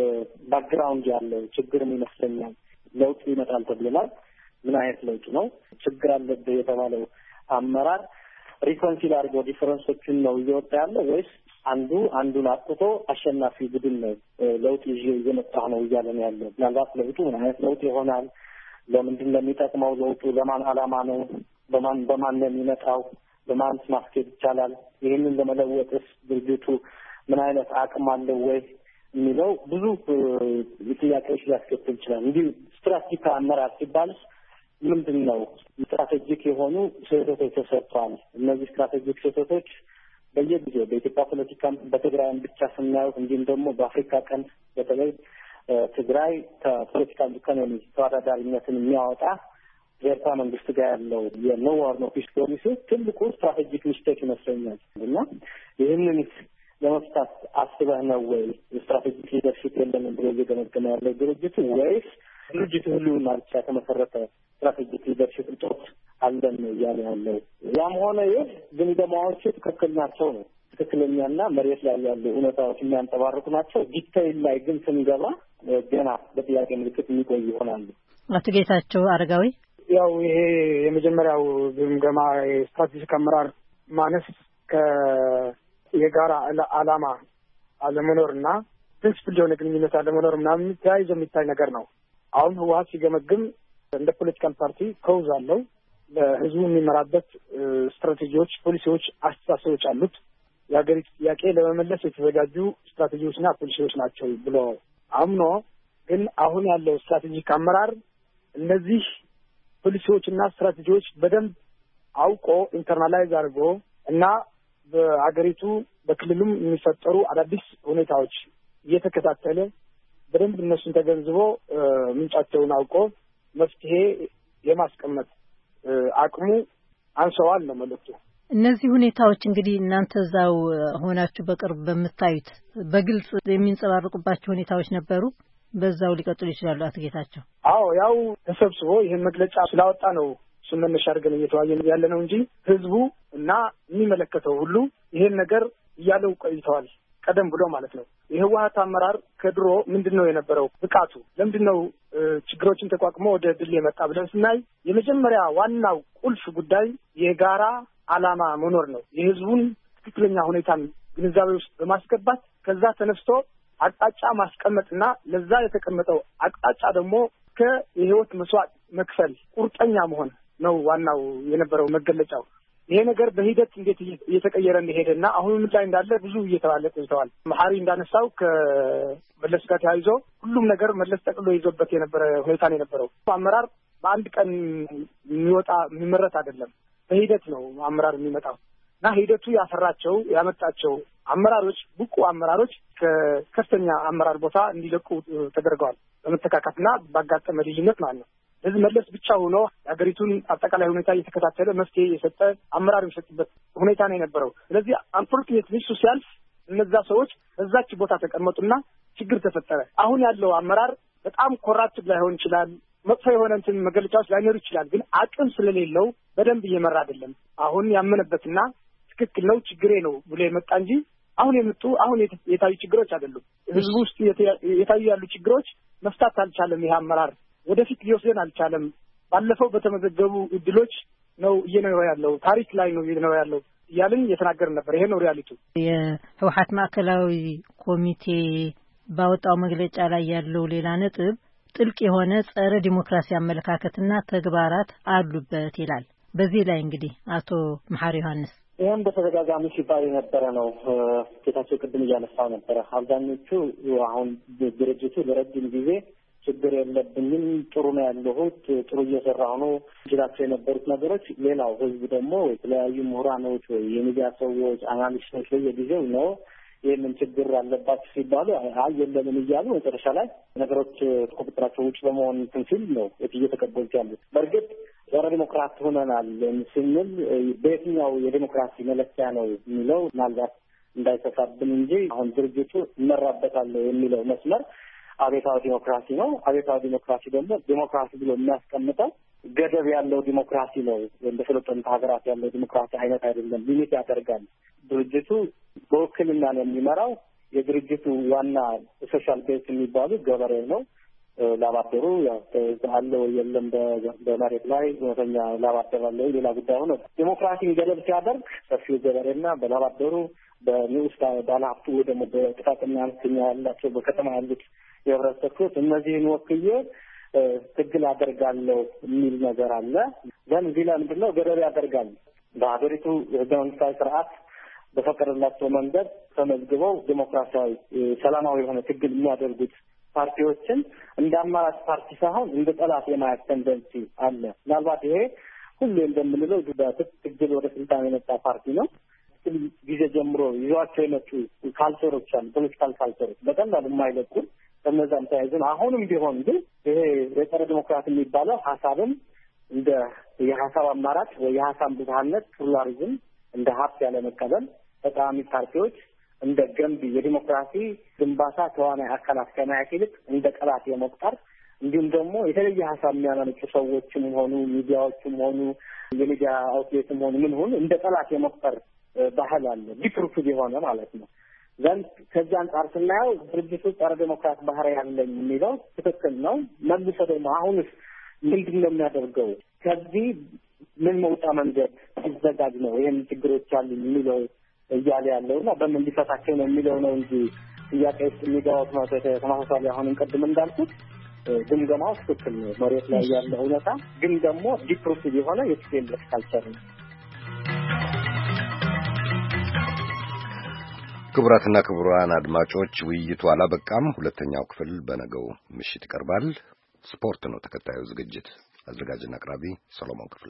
ባክግራውንድ ያለው ችግር የሚመስለኛል። ለውጥ ይመጣል ተብሏል። ምን አይነት ለውጥ ነው? ችግር አለበት የተባለው አመራር ሪኮንሲል አድርጎ ዲፈረንሶችን ነው እየወጣ ያለው ወይስ አንዱ አንዱን አጥቶ አሸናፊ ቡድን ነው ለውጥ ይዤ እየመጣሁ ነው እያለ ነው ያለው? ምናልባት ለውጡ ምን አይነት ለውጥ ይሆናል? ለምንድን ነው የሚጠቅመው? ለውጡ ለማን ዓላማ ነው? በማን በማን ነው የሚመጣው? በማን ማስኬድ ይቻላል? ይህንን ለመለወጥስ ድርጅቱ ምን አይነት አቅም አለው ወይ የሚለው ብዙ ጥያቄዎች ሊያስከትል ይችላል። እንዲሁ ስትራቴጂክ አመራር ሲባል ምንድን ነው? ስትራቴጂክ የሆኑ ስህተቶች ተሰርተዋል። እነዚህ ስትራቴጂክ ስህተቶች በየጊዜው በኢትዮጵያ ፖለቲካም በትግራይም ብቻ ስናየው እንዲሁም ደግሞ በአፍሪካ ቀንድ በተለይ ትግራይ ከፖለቲካል ኢኮኖሚ ተወዳዳሪነትን የሚያወጣ የኤርትራ መንግስት ጋር ያለው የኖ ዋር ኖ ፒስ ፖሊሲ ትልቁ ስትራቴጂክ ሚስቴክ ይመስለኛል እና ይህንን ለመፍታት አስበህ ነው ወይ ስትራቴጂክ ሊደርሽፕ የለንም ብሎ እየገመገመ ያለው ድርጅቱ ወይስ ድርጅቱ ሁሉን ማለት የተመሰረተ ስትራቴጂክ ሊደርሽፕ እጦት አለን እያለ ያለው? ያም ሆነ ይህ ግምገማዎቹ ትክክል ናቸው ነው ትክክለኛና መሬት ላይ ያሉ እውነታዎች የሚያንጸባርቁ ናቸው። ዲቴይል ላይ ግን ስንገባ ገና በጥያቄ ምልክት የሚቆይ ይሆናሉ። አቶ ጌታቸው አረጋዊ፣ ያው ይሄ የመጀመሪያው ግምገማ የስትራቴጂክ አመራር ማነስ ከየጋራ ዓላማ አለመኖርና ፕሪንሲፕል የሆነ ግንኙነት አለመኖር ምናምን ተያይዞ የሚታይ ነገር ነው። አሁን ህወሓት ሲገመግም እንደ ፖለቲካል ፓርቲ ከውዝ አለው ለህዝቡ የሚመራበት ስትራቴጂዎች፣ ፖሊሲዎች፣ አስተሳሰቦች አሉት። የሀገሪቱ ጥያቄ ለመመለስ የተዘጋጁ ስትራቴጂዎችና ፖሊሲዎች ናቸው ብሎ አምኖ ግን አሁን ያለው ስትራቴጂክ አመራር እነዚህ ፖሊሲዎችና ስትራቴጂዎች በደንብ አውቆ ኢንተርናላይዝ አድርጎ እና በሀገሪቱ በክልሉም የሚፈጠሩ አዳዲስ ሁኔታዎች እየተከታተለ በደንብ እነሱን ተገንዝቦ ምንጫቸውን አውቆ መፍትሄ የማስቀመጥ አቅሙ አንሰዋል ነው መልእክቱ። እነዚህ ሁኔታዎች እንግዲህ እናንተ እዛው ሆናችሁ በቅርብ በምታዩት በግልጽ የሚንጸባረቁባቸው ሁኔታዎች ነበሩ። በዛው ሊቀጥሉ ይችላሉ። አቶ ጌታቸው። አዎ ያው ተሰብስቦ ይሄን መግለጫ ስላወጣ ነው እሱን መነሻ አድርገን እየተወያየን ያለ ነው እንጂ ህዝቡ እና የሚመለከተው ሁሉ ይሄን ነገር እያለው ቆይተዋል። ቀደም ብሎ ማለት ነው። የህወሓት አመራር ከድሮ ምንድነው የነበረው ብቃቱ? ለምንድነው ችግሮችን ተቋቁሞ ወደ ድል የመጣ ብለን ስናይ የመጀመሪያ ዋናው ቁልፍ ጉዳይ የጋራ ዓላማ መኖር ነው። የህዝቡን ትክክለኛ ሁኔታን ግንዛቤ ውስጥ በማስገባት ከዛ ተነስቶ አቅጣጫ ማስቀመጥና ለዛ የተቀመጠው አቅጣጫ ደግሞ ከህይወት መስዋዕት መክፈል ቁርጠኛ መሆን ነው ዋናው የነበረው መገለጫው። ይሄ ነገር በሂደት እንዴት እየተቀየረ እንደሄደና አሁን ምን ላይ እንዳለ ብዙ እየተባለ ቆይተዋል። መሐሪ እንዳነሳው መለስ ጋር ተያይዞ ሁሉም ነገር መለስ ጠቅሎ ይዞበት የነበረ ሁኔታ ነው የነበረው። አመራር በአንድ ቀን የሚወጣ የሚመረጥ አይደለም፣ በሂደት ነው አመራር የሚመጣው እና ሂደቱ ያፈራቸው ያመጣቸው አመራሮች ብቁ አመራሮች ከከፍተኛ አመራር ቦታ እንዲለቁ ተደርገዋል። በመተካካትና ባጋጠመ ልዩነት ማለት ነው። ስለዚህ መለስ ብቻ ሆኖ የሀገሪቱን አጠቃላይ ሁኔታ እየተከታተለ መፍትሄ የሰጠ አመራር የሚሰጥበት ሁኔታ ነው የነበረው። ስለዚህ አንፎርቹኔትሊ እሱ ሲያልፍ እነዛ ሰዎች በዛች ቦታ ተቀመጡና ችግር ተፈጠረ። አሁን ያለው አመራር በጣም ኮራፕት ላይሆን ይችላል፣ መጥፎ የሆነ እንትን መገለጫዎች ላይኖር ይችላል፣ ግን አቅም ስለሌለው በደንብ እየመራ አይደለም። አሁን ያመነበትና ትክክል ነው ችግሬ ነው ብሎ የመጣ እንጂ አሁን የመጡ አሁን የታዩ ችግሮች አይደሉም። ህዝቡ ውስጥ የታዩ ያሉ ችግሮች መፍታት አልቻለም። ይሄ አመራር ወደፊት ሊወስደን አልቻለም። ባለፈው በተመዘገቡ እድሎች ነው እየኖረ ያለው፣ ታሪክ ላይ ነው እየኖረ ያለው እያልን እየተናገርን ነበር። ይሄ ነው ሪያሊቲ። የህወሓት ማዕከላዊ ኮሚቴ ባወጣው መግለጫ ላይ ያለው ሌላ ነጥብ ጥልቅ የሆነ ጸረ ዲሞክራሲ አመለካከትና ተግባራት አሉበት ይላል። በዚህ ላይ እንግዲህ አቶ መሐሪ ዮሐንስ ይህም በተደጋጋሚ ሲባል የነበረ ነው። ጌታቸው ቅድም እያነሳው ነበረ። አብዛኞቹ አሁን ድርጅቱ ለረጅም ጊዜ ችግር የለብኝም፣ ጥሩ ነው ያለሁት፣ ጥሩ እየሰራሁ ነው ይችላቸው የነበሩት ነገሮች ሌላው ህዝብ ደግሞ የተለያዩ ምሁራኖች ወይ የሚዲያ ሰዎች አናሊስቶች በየጊዜው ነው ይህንን ችግር አለባቸው ሲባሉ አይ የለንም እያሉ መጨረሻ ላይ ነገሮች ከቁጥጥራቸው ውጭ በመሆን ትንሲል ነው እየተቀበሉት ያሉት። በእርግጥ ጸረ ዲሞክራት ሆነናል ስንል በየትኛው የዲሞክራሲ መለኪያ ነው የሚለው ምናልባት እንዳይተሳብን እንጂ አሁን ድርጅቱ እመራበታለሁ የሚለው መስመር አቤታዊ ዲሞክራሲ ነው። አቤታዊ ዲሞክራሲ ደግሞ ዲሞክራሲ ብሎ የሚያስቀምጠው ገደብ ያለው ዲሞክራሲ ነው። እንደ ሰለጠኑት ሀገራት ያለው ዲሞክራሲ አይነት አይደለም፣ ሊሚት ያደርጋል። ድርጅቱ በውክልና ነው የሚመራው። የድርጅቱ ዋና ሶሻል ቤዝ የሚባሉ ገበሬ ነው። ላባደሩ ያው አለ ወይ የለም በመሬት ላይ እውነተኛ ላባደር አለ ወይ ሌላ ጉዳይ ሆነ። ዲሞክራሲን ገደብ ሲያደርግ ሰፊው ገበሬና በላባደሩ በንዑስ ባለሀብቱ ወይ ደግሞ በጥቃቅንና አነስተኛ ያላቸው በከተማ ያሉት የህብረተሰብ ክፍሎች እነዚህን ወክዬ ትግል አደርጋለሁ የሚል ነገር አለ። ዘን እዚህ ላይ ምንድን ነው ገደብ ያደርጋል። በሀገሪቱ ህገ መንግስታዊ ስርዓት በፈቀደላቸው መንገድ ተመዝግበው ዲሞክራሲያዊ ሰላማዊ የሆነ ትግል የሚያደርጉት ፓርቲዎችን እንደ አማራጭ ፓርቲ ሳይሆን እንደ ጠላት የማየት ተንደንሲ አለ። ምናልባት ይሄ ሁሉ እንደምንለው ትግል ወደ ስልጣን የመጣ ፓርቲ ነው። ጊዜ ጀምሮ ይዟቸው የመጡ ካልቸሮች አሉ፣ ፖለቲካል ካልቸሮች በቀላሉ የማይለቁ ከነዛም ተያይዘን አሁንም ቢሆን ግን ይሄ የጸረ ዲሞክራሲ የሚባለው ሀሳብን እንደ የሀሳብ አማራጭ ወይ የሀሳብ ብዝሃነት ፕሉራሊዝም እንደ ሀብት ያለ መቀበል ተቃዋሚ ፓርቲዎች እንደ ገንቢ የዲሞክራሲ ግንባታ ተዋናይ አካላት ከማየት ይልቅ እንደ ጠላት የመቁጠር እንዲሁም ደግሞ የተለየ ሀሳብ የሚያመነጩ ሰዎችም ሆኑ ሚዲያዎችም ሆኑ የሚዲያ አውትሌትም ሆኑ ምን ሆኑ እንደ ጠላት የመቁጠር ባህል አለ፣ ዲፕሩቲቭ የሆነ ማለት ነው። ዘንድ ከዚህ አንጻር ስናየው ድርጅቱ ጸረ ዲሞክራት ባህሪ ያለኝ የሚለው ትክክል ነው። መልሶ ደግሞ አሁንስ ምንድን ነው የሚያደርገው? ከዚህ ምን መውጣ መንገድ ሲዘጋጅ ነው ይህን ችግሮች አሉ የሚለው እያለ ያለውና በምን ሊፈታቸው ነው የሚለው ነው እንጂ ጥያቄ ውስጥ የሚገባው ተመሳሳይ አሁን እንቀድም እንዳልኩት ግምገማው ትክክል ነው። መሬት ላይ ያለ እውነታ ግን ደግሞ ዲፕሩቲቭ የሆነ የቲፒኤልኤፍ ካልቸር ነው። ክቡራትና ክቡራን አድማጮች ውይይቱ አላበቃም። ሁለተኛው ክፍል በነገው ምሽት ይቀርባል። ስፖርት ነው ተከታዩ ዝግጅት። አዘጋጅና አቅራቢ ሰሎሞን ክፍሌ።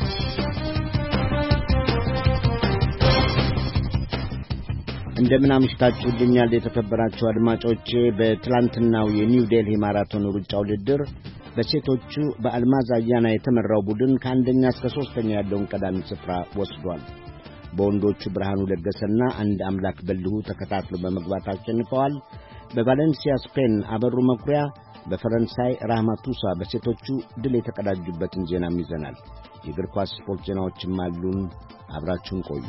እንደምን አምሽታችሁልኛል የተከበራችሁ አድማጮቼ። በትላንትናው የኒው ዴልሂ ማራቶን ሩጫ ውድድር በሴቶቹ በአልማዝ አያና የተመራው ቡድን ከአንደኛ እስከ ሦስተኛ ያለውን ቀዳሚ ስፍራ ወስዷል። በወንዶቹ ብርሃኑ ለገሰና አንድ አምላክ በልሁ ተከታትሎ በመግባት አሸንፈዋል። በቫሌንሲያ ስፔን አበሩ መኩሪያ፣ በፈረንሳይ ራህማቱሳ በሴቶቹ ድል የተቀዳጁበትን ዜናም ይዘናል። የእግር ኳስ ስፖርት ዜናዎችም አሉን። አብራችሁን ቆዩ።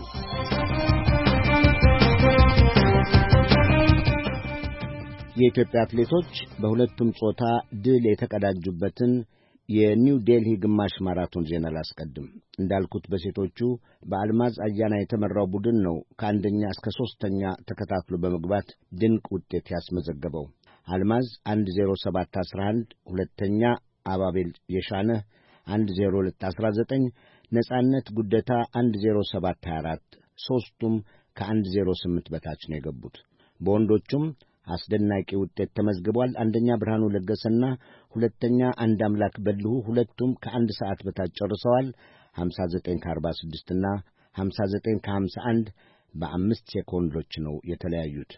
የኢትዮጵያ አትሌቶች በሁለቱም ጾታ ድል የተቀዳጁበትን የኒው ዴልሂ ግማሽ ማራቶን ዜና ላስቀድም። እንዳልኩት በሴቶቹ በአልማዝ አያና የተመራው ቡድን ነው ከአንደኛ እስከ ሦስተኛ ተከታትሎ በመግባት ድንቅ ውጤት ያስመዘገበው። አልማዝ አንድ ዜሮ ሰባት አስራ አንድ፣ ሁለተኛ አባቤል የሻነህ አንድ ዜሮ ሁለት አስራ ዘጠኝ፣ ነጻነት ጉደታ አንድ ዜሮ ሰባት ሀያ አራት፣ ሦስቱም ከአንድ ዜሮ ስምንት በታች ነው የገቡት። በወንዶቹም አስደናቂ ውጤት ተመዝግቧል። አንደኛ ብርሃኑ ለገሰና ሁለተኛ አንድ አምላክ በልሁ ሁለቱም ከአንድ ሰዓት በታች ጨርሰዋል። ሀምሳ ዘጠኝ ከአርባ ስድስት እና ሀምሳ ዘጠኝ ከሀምሳ አንድ በአምስት ሴኮንዶች ነው የተለያዩት።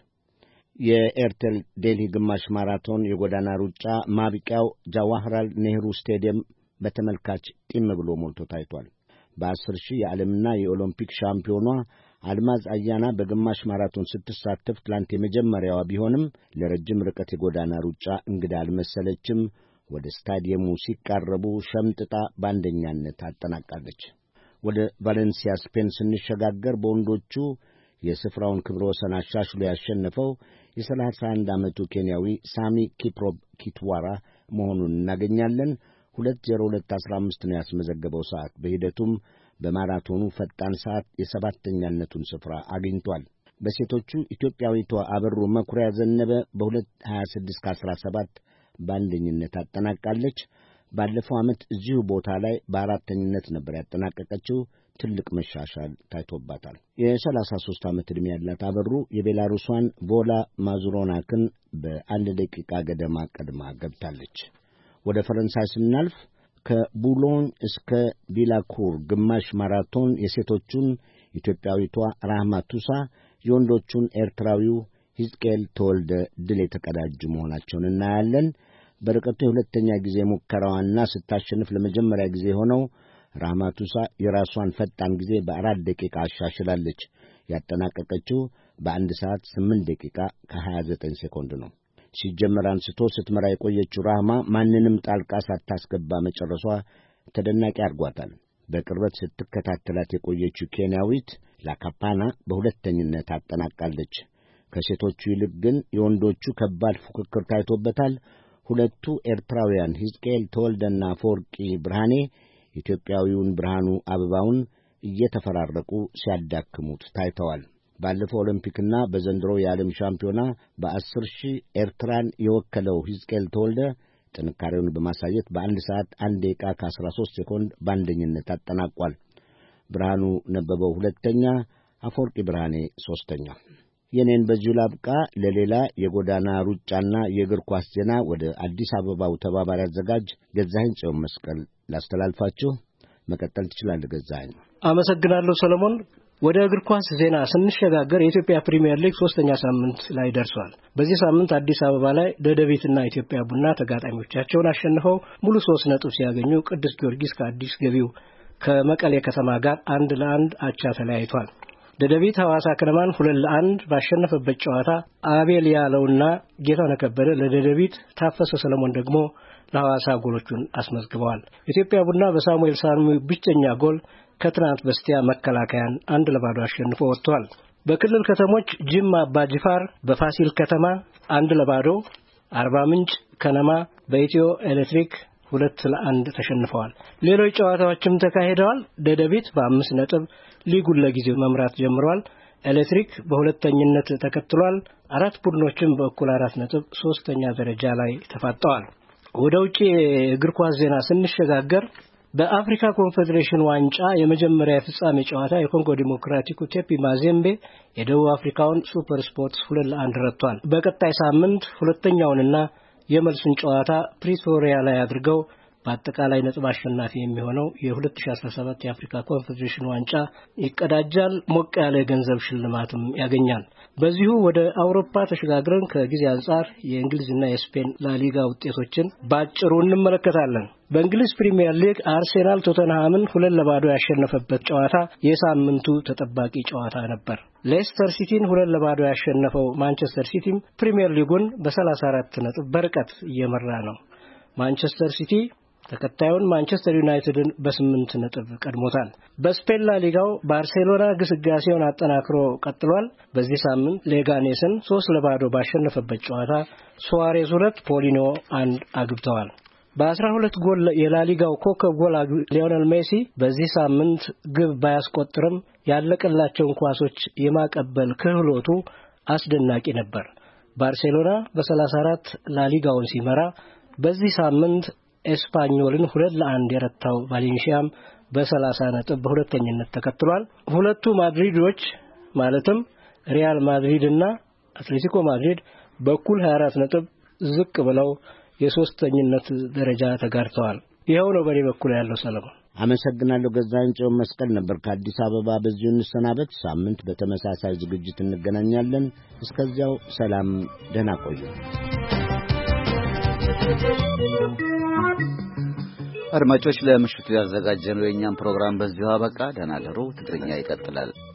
የኤርቴል ዴልሂ ግማሽ ማራቶን የጎዳና ሩጫ ማብቂያው ጃዋህራል ኔህሩ ስቴዲየም በተመልካች ጢም ብሎ ሞልቶ ታይቷል። በአስር ሺህ የዓለምና የኦሎምፒክ ሻምፒዮኗ አልማዝ አያና በግማሽ ማራቶን ስትሳተፍ ትላንት የመጀመሪያዋ ቢሆንም ለረጅም ርቀት የጎዳና ሩጫ እንግዳ አልመሰለችም። ወደ ስታዲየሙ ሲቃረቡ ሸምጥጣ በአንደኛነት አጠናቃለች። ወደ ቫሌንሲያ ስፔን ስንሸጋገር በወንዶቹ የስፍራውን ክብረ ወሰን አሻሽሎ ያሸነፈው የሰላሳ አንድ ዓመቱ ኬንያዊ ሳሚ ኪፕሮብ ኪትዋራ መሆኑን እናገኛለን። ሁለት ዜሮ ሁለት አስራ አምስት ነው ያስመዘገበው ሰዓት። በሂደቱም በማራቶኑ ፈጣን ሰዓት የሰባተኛነቱን ስፍራ አግኝቷል። በሴቶቹ ኢትዮጵያዊቷ አበሩ መኩሪያ ዘነበ በሁለት ሀያ ስድስት ከአስራ ሰባት በአንደኝነት አጠናቃለች። ባለፈው ዓመት እዚሁ ቦታ ላይ በአራተኝነት ነበር ያጠናቀቀችው። ትልቅ መሻሻል ታይቶባታል። የሰላሳ ሦስት ዓመት ዕድሜ ያላት አበሩ የቤላሩሷን ቮላ ማዙሮናክን በአንድ ደቂቃ ገደማ ቀድማ ገብታለች። ወደ ፈረንሳይ ስናልፍ ከቡሎን እስከ ቢላኩር ግማሽ ማራቶን የሴቶቹን ኢትዮጵያዊቷ ራህማ ቱሳ፣ የወንዶቹን ኤርትራዊው ሂዝቅኤል ተወልደ ድል የተቀዳጁ መሆናቸውን እናያለን። በርቀቱ የሁለተኛ ጊዜ ሙከራዋና ስታሸንፍ ለመጀመሪያ ጊዜ ሆነው ራህማ ቱሳ የራሷን ፈጣን ጊዜ በአራት ደቂቃ አሻሽላለች። ያጠናቀቀችው በአንድ ሰዓት ስምንት ደቂቃ ከሀያ ዘጠኝ ሴኮንድ ነው። ሲጀመር አንስቶ ስትመራ የቆየችው ራህማ ማንንም ጣልቃ ሳታስገባ መጨረሷ ተደናቂ አድርጓታል። በቅርበት ስትከታተላት የቆየችው ኬንያዊት ላካፓና በሁለተኝነት አጠናቃለች። ከሴቶቹ ይልቅ ግን የወንዶቹ ከባድ ፉክክር ታይቶበታል። ሁለቱ ኤርትራውያን ሂዝቅኤል ተወልደና አፈወርቂ ብርሃኔ ኢትዮጵያዊውን ብርሃኑ አበባውን እየተፈራረቁ ሲያዳክሙት ታይተዋል። ባለፈው ኦሎምፒክና በዘንድሮ የዓለም ሻምፒዮና በአስር ሺህ ኤርትራን የወከለው ሂዝቅኤል ተወልደ ጥንካሬውን በማሳየት በአንድ ሰዓት አንድ ደቂቃ ከአስራ ሦስት ሴኮንድ በአንደኝነት አጠናቋል። ብርሃኑ ነበበው ሁለተኛ፣ አፈወርቂ ብርሃኔ ሦስተኛ። የኔን በዚሁ ላብቃ። ለሌላ የጎዳና ሩጫና የእግር ኳስ ዜና ወደ አዲስ አበባው ተባባሪ አዘጋጅ ገዛኸኝ ጽዮን መስቀል ላስተላልፋችሁ። መቀጠል ትችላለህ ገዛኸኝ። አመሰግናለሁ ሰለሞን። ወደ እግር ኳስ ዜና ስንሸጋገር የኢትዮጵያ ፕሪሚየር ሊግ ሶስተኛ ሳምንት ላይ ደርሷል። በዚህ ሳምንት አዲስ አበባ ላይ ደደቢትና ኢትዮጵያ ቡና ተጋጣሚዎቻቸውን አሸንፈው ሙሉ ሶስት ነጥብ ሲያገኙ፣ ቅዱስ ጊዮርጊስ ከአዲስ ገቢው ከመቀሌ ከተማ ጋር አንድ ለአንድ አቻ ተለያይቷል። ደደቢት ሐዋሳ ከነማን ሁለት ለአንድ ባሸነፈበት ጨዋታ አቤል ያለውና ጌታነህ ከበደ ለደደቢት፣ ታፈሰ ሰለሞን ደግሞ ለሐዋሳ ጎሎቹን አስመዝግበዋል። ኢትዮጵያ ቡና በሳሙኤል ሳሙ ብቸኛ ጎል ከትናንት በስቲያ መከላከያን አንድ ለባዶ አሸንፎ ወጥቷል። በክልል ከተሞች ጅማ አባ ጅፋር በፋሲል ከተማ አንድ ለባዶ፣ አርባ ምንጭ ከነማ በኢትዮ ኤሌክትሪክ ሁለት ለአንድ ተሸንፈዋል። ሌሎች ጨዋታዎችም ተካሂደዋል። ደደቢት በአምስት ነጥብ ሊጉን ለጊዜው መምራት ጀምሯል። ኤሌክትሪክ በሁለተኝነት ተከትሏል። አራት ቡድኖችም በእኩል አራት ነጥብ ሶስተኛ ደረጃ ላይ ተፋጠዋል። ወደ ውጪ እግር ኳስ ዜና ስንሸጋገር በአፍሪካ ኮንፌዴሬሽን ዋንጫ የመጀመሪያ ፍጻሜ ጨዋታ የኮንጎ ዲሞክራቲኩ ቴፒ ማዜምቤ የደቡብ አፍሪካውን ሱፐር ስፖርትስ ሁለት ለአንድ ረቷል። በቀጣይ ሳምንት ሁለተኛውንና የመልሱን ጨዋታ ፕሪቶሪያ ላይ አድርገው በአጠቃላይ ነጥብ አሸናፊ የሚሆነው የ2017 የአፍሪካ ኮንፌዴሬሽን ዋንጫ ይቀዳጃል። ሞቅ ያለ ገንዘብ ሽልማትም ያገኛል። በዚሁ ወደ አውሮፓ ተሸጋግረን ከጊዜ አንጻር የእንግሊዝና የስፔን ላሊጋ ውጤቶችን ባጭሩ እንመለከታለን። በእንግሊዝ ፕሪሚየር ሊግ አርሴናል ቶተንሃምን ሁለት ለባዶ ያሸነፈበት ጨዋታ የሳምንቱ ተጠባቂ ጨዋታ ነበር። ሌስተር ሲቲን ሁለት ለባዶ ያሸነፈው ማንቸስተር ሲቲም ፕሪሚየር ሊጉን በሰላሳ አራት ነጥብ በርቀት እየመራ ነው። ማንቸስተር ሲቲ ተከታዩን ማንቸስተር ዩናይትድን በስምንት ነጥብ ቀድሞታል። በስፔን ላሊጋው ባርሴሎና ግስጋሴውን አጠናክሮ ቀጥሏል። በዚህ ሳምንት ሌጋኔስን ሶስት ለባዶ ባሸነፈበት ጨዋታ ሱዋሬዝ ሁለት ፖሊኖ አንድ አግብተዋል። በአስራ ሁለት ጎል የላሊጋው ኮከብ ጎል ሊዮኔል ሜሲ በዚህ ሳምንት ግብ ባያስቆጥርም ያለቀላቸውን ኳሶች የማቀበል ክህሎቱ አስደናቂ ነበር። ባርሴሎና በሰላሳ አራት ላሊጋውን ሲመራ በዚህ ሳምንት ኤስፓኞልን ሁለት ለአንድ የረታው ቫሌንሺያም በሰላሳ ነጥብ በሁለተኝነት ተከትሏል። ሁለቱ ማድሪዶች ማለትም ሪያል ማድሪድ እና አትሌቲኮ ማድሪድ በኩል ሀያ አራት ነጥብ ዝቅ ብለው የሶስተኝነት ደረጃ ተጋርተዋል። ይኸው ነው በኔ በኩል ያለው። ሰለሞን አመሰግናለሁ። ገዛኸኝ ጽዮን መስቀል ነበር ከአዲስ አበባ። በዚሁ እንሰናበት። ሳምንት በተመሳሳይ ዝግጅት እንገናኛለን። እስከዚያው ሰላም፣ ደህና ቆዩ። አድማጮች፣ ለምሽቱ ያዘጋጀነው የእኛም ፕሮግራም በዚሁ አበቃ። ደህና ደሩ። ትግርኛ ይቀጥላል።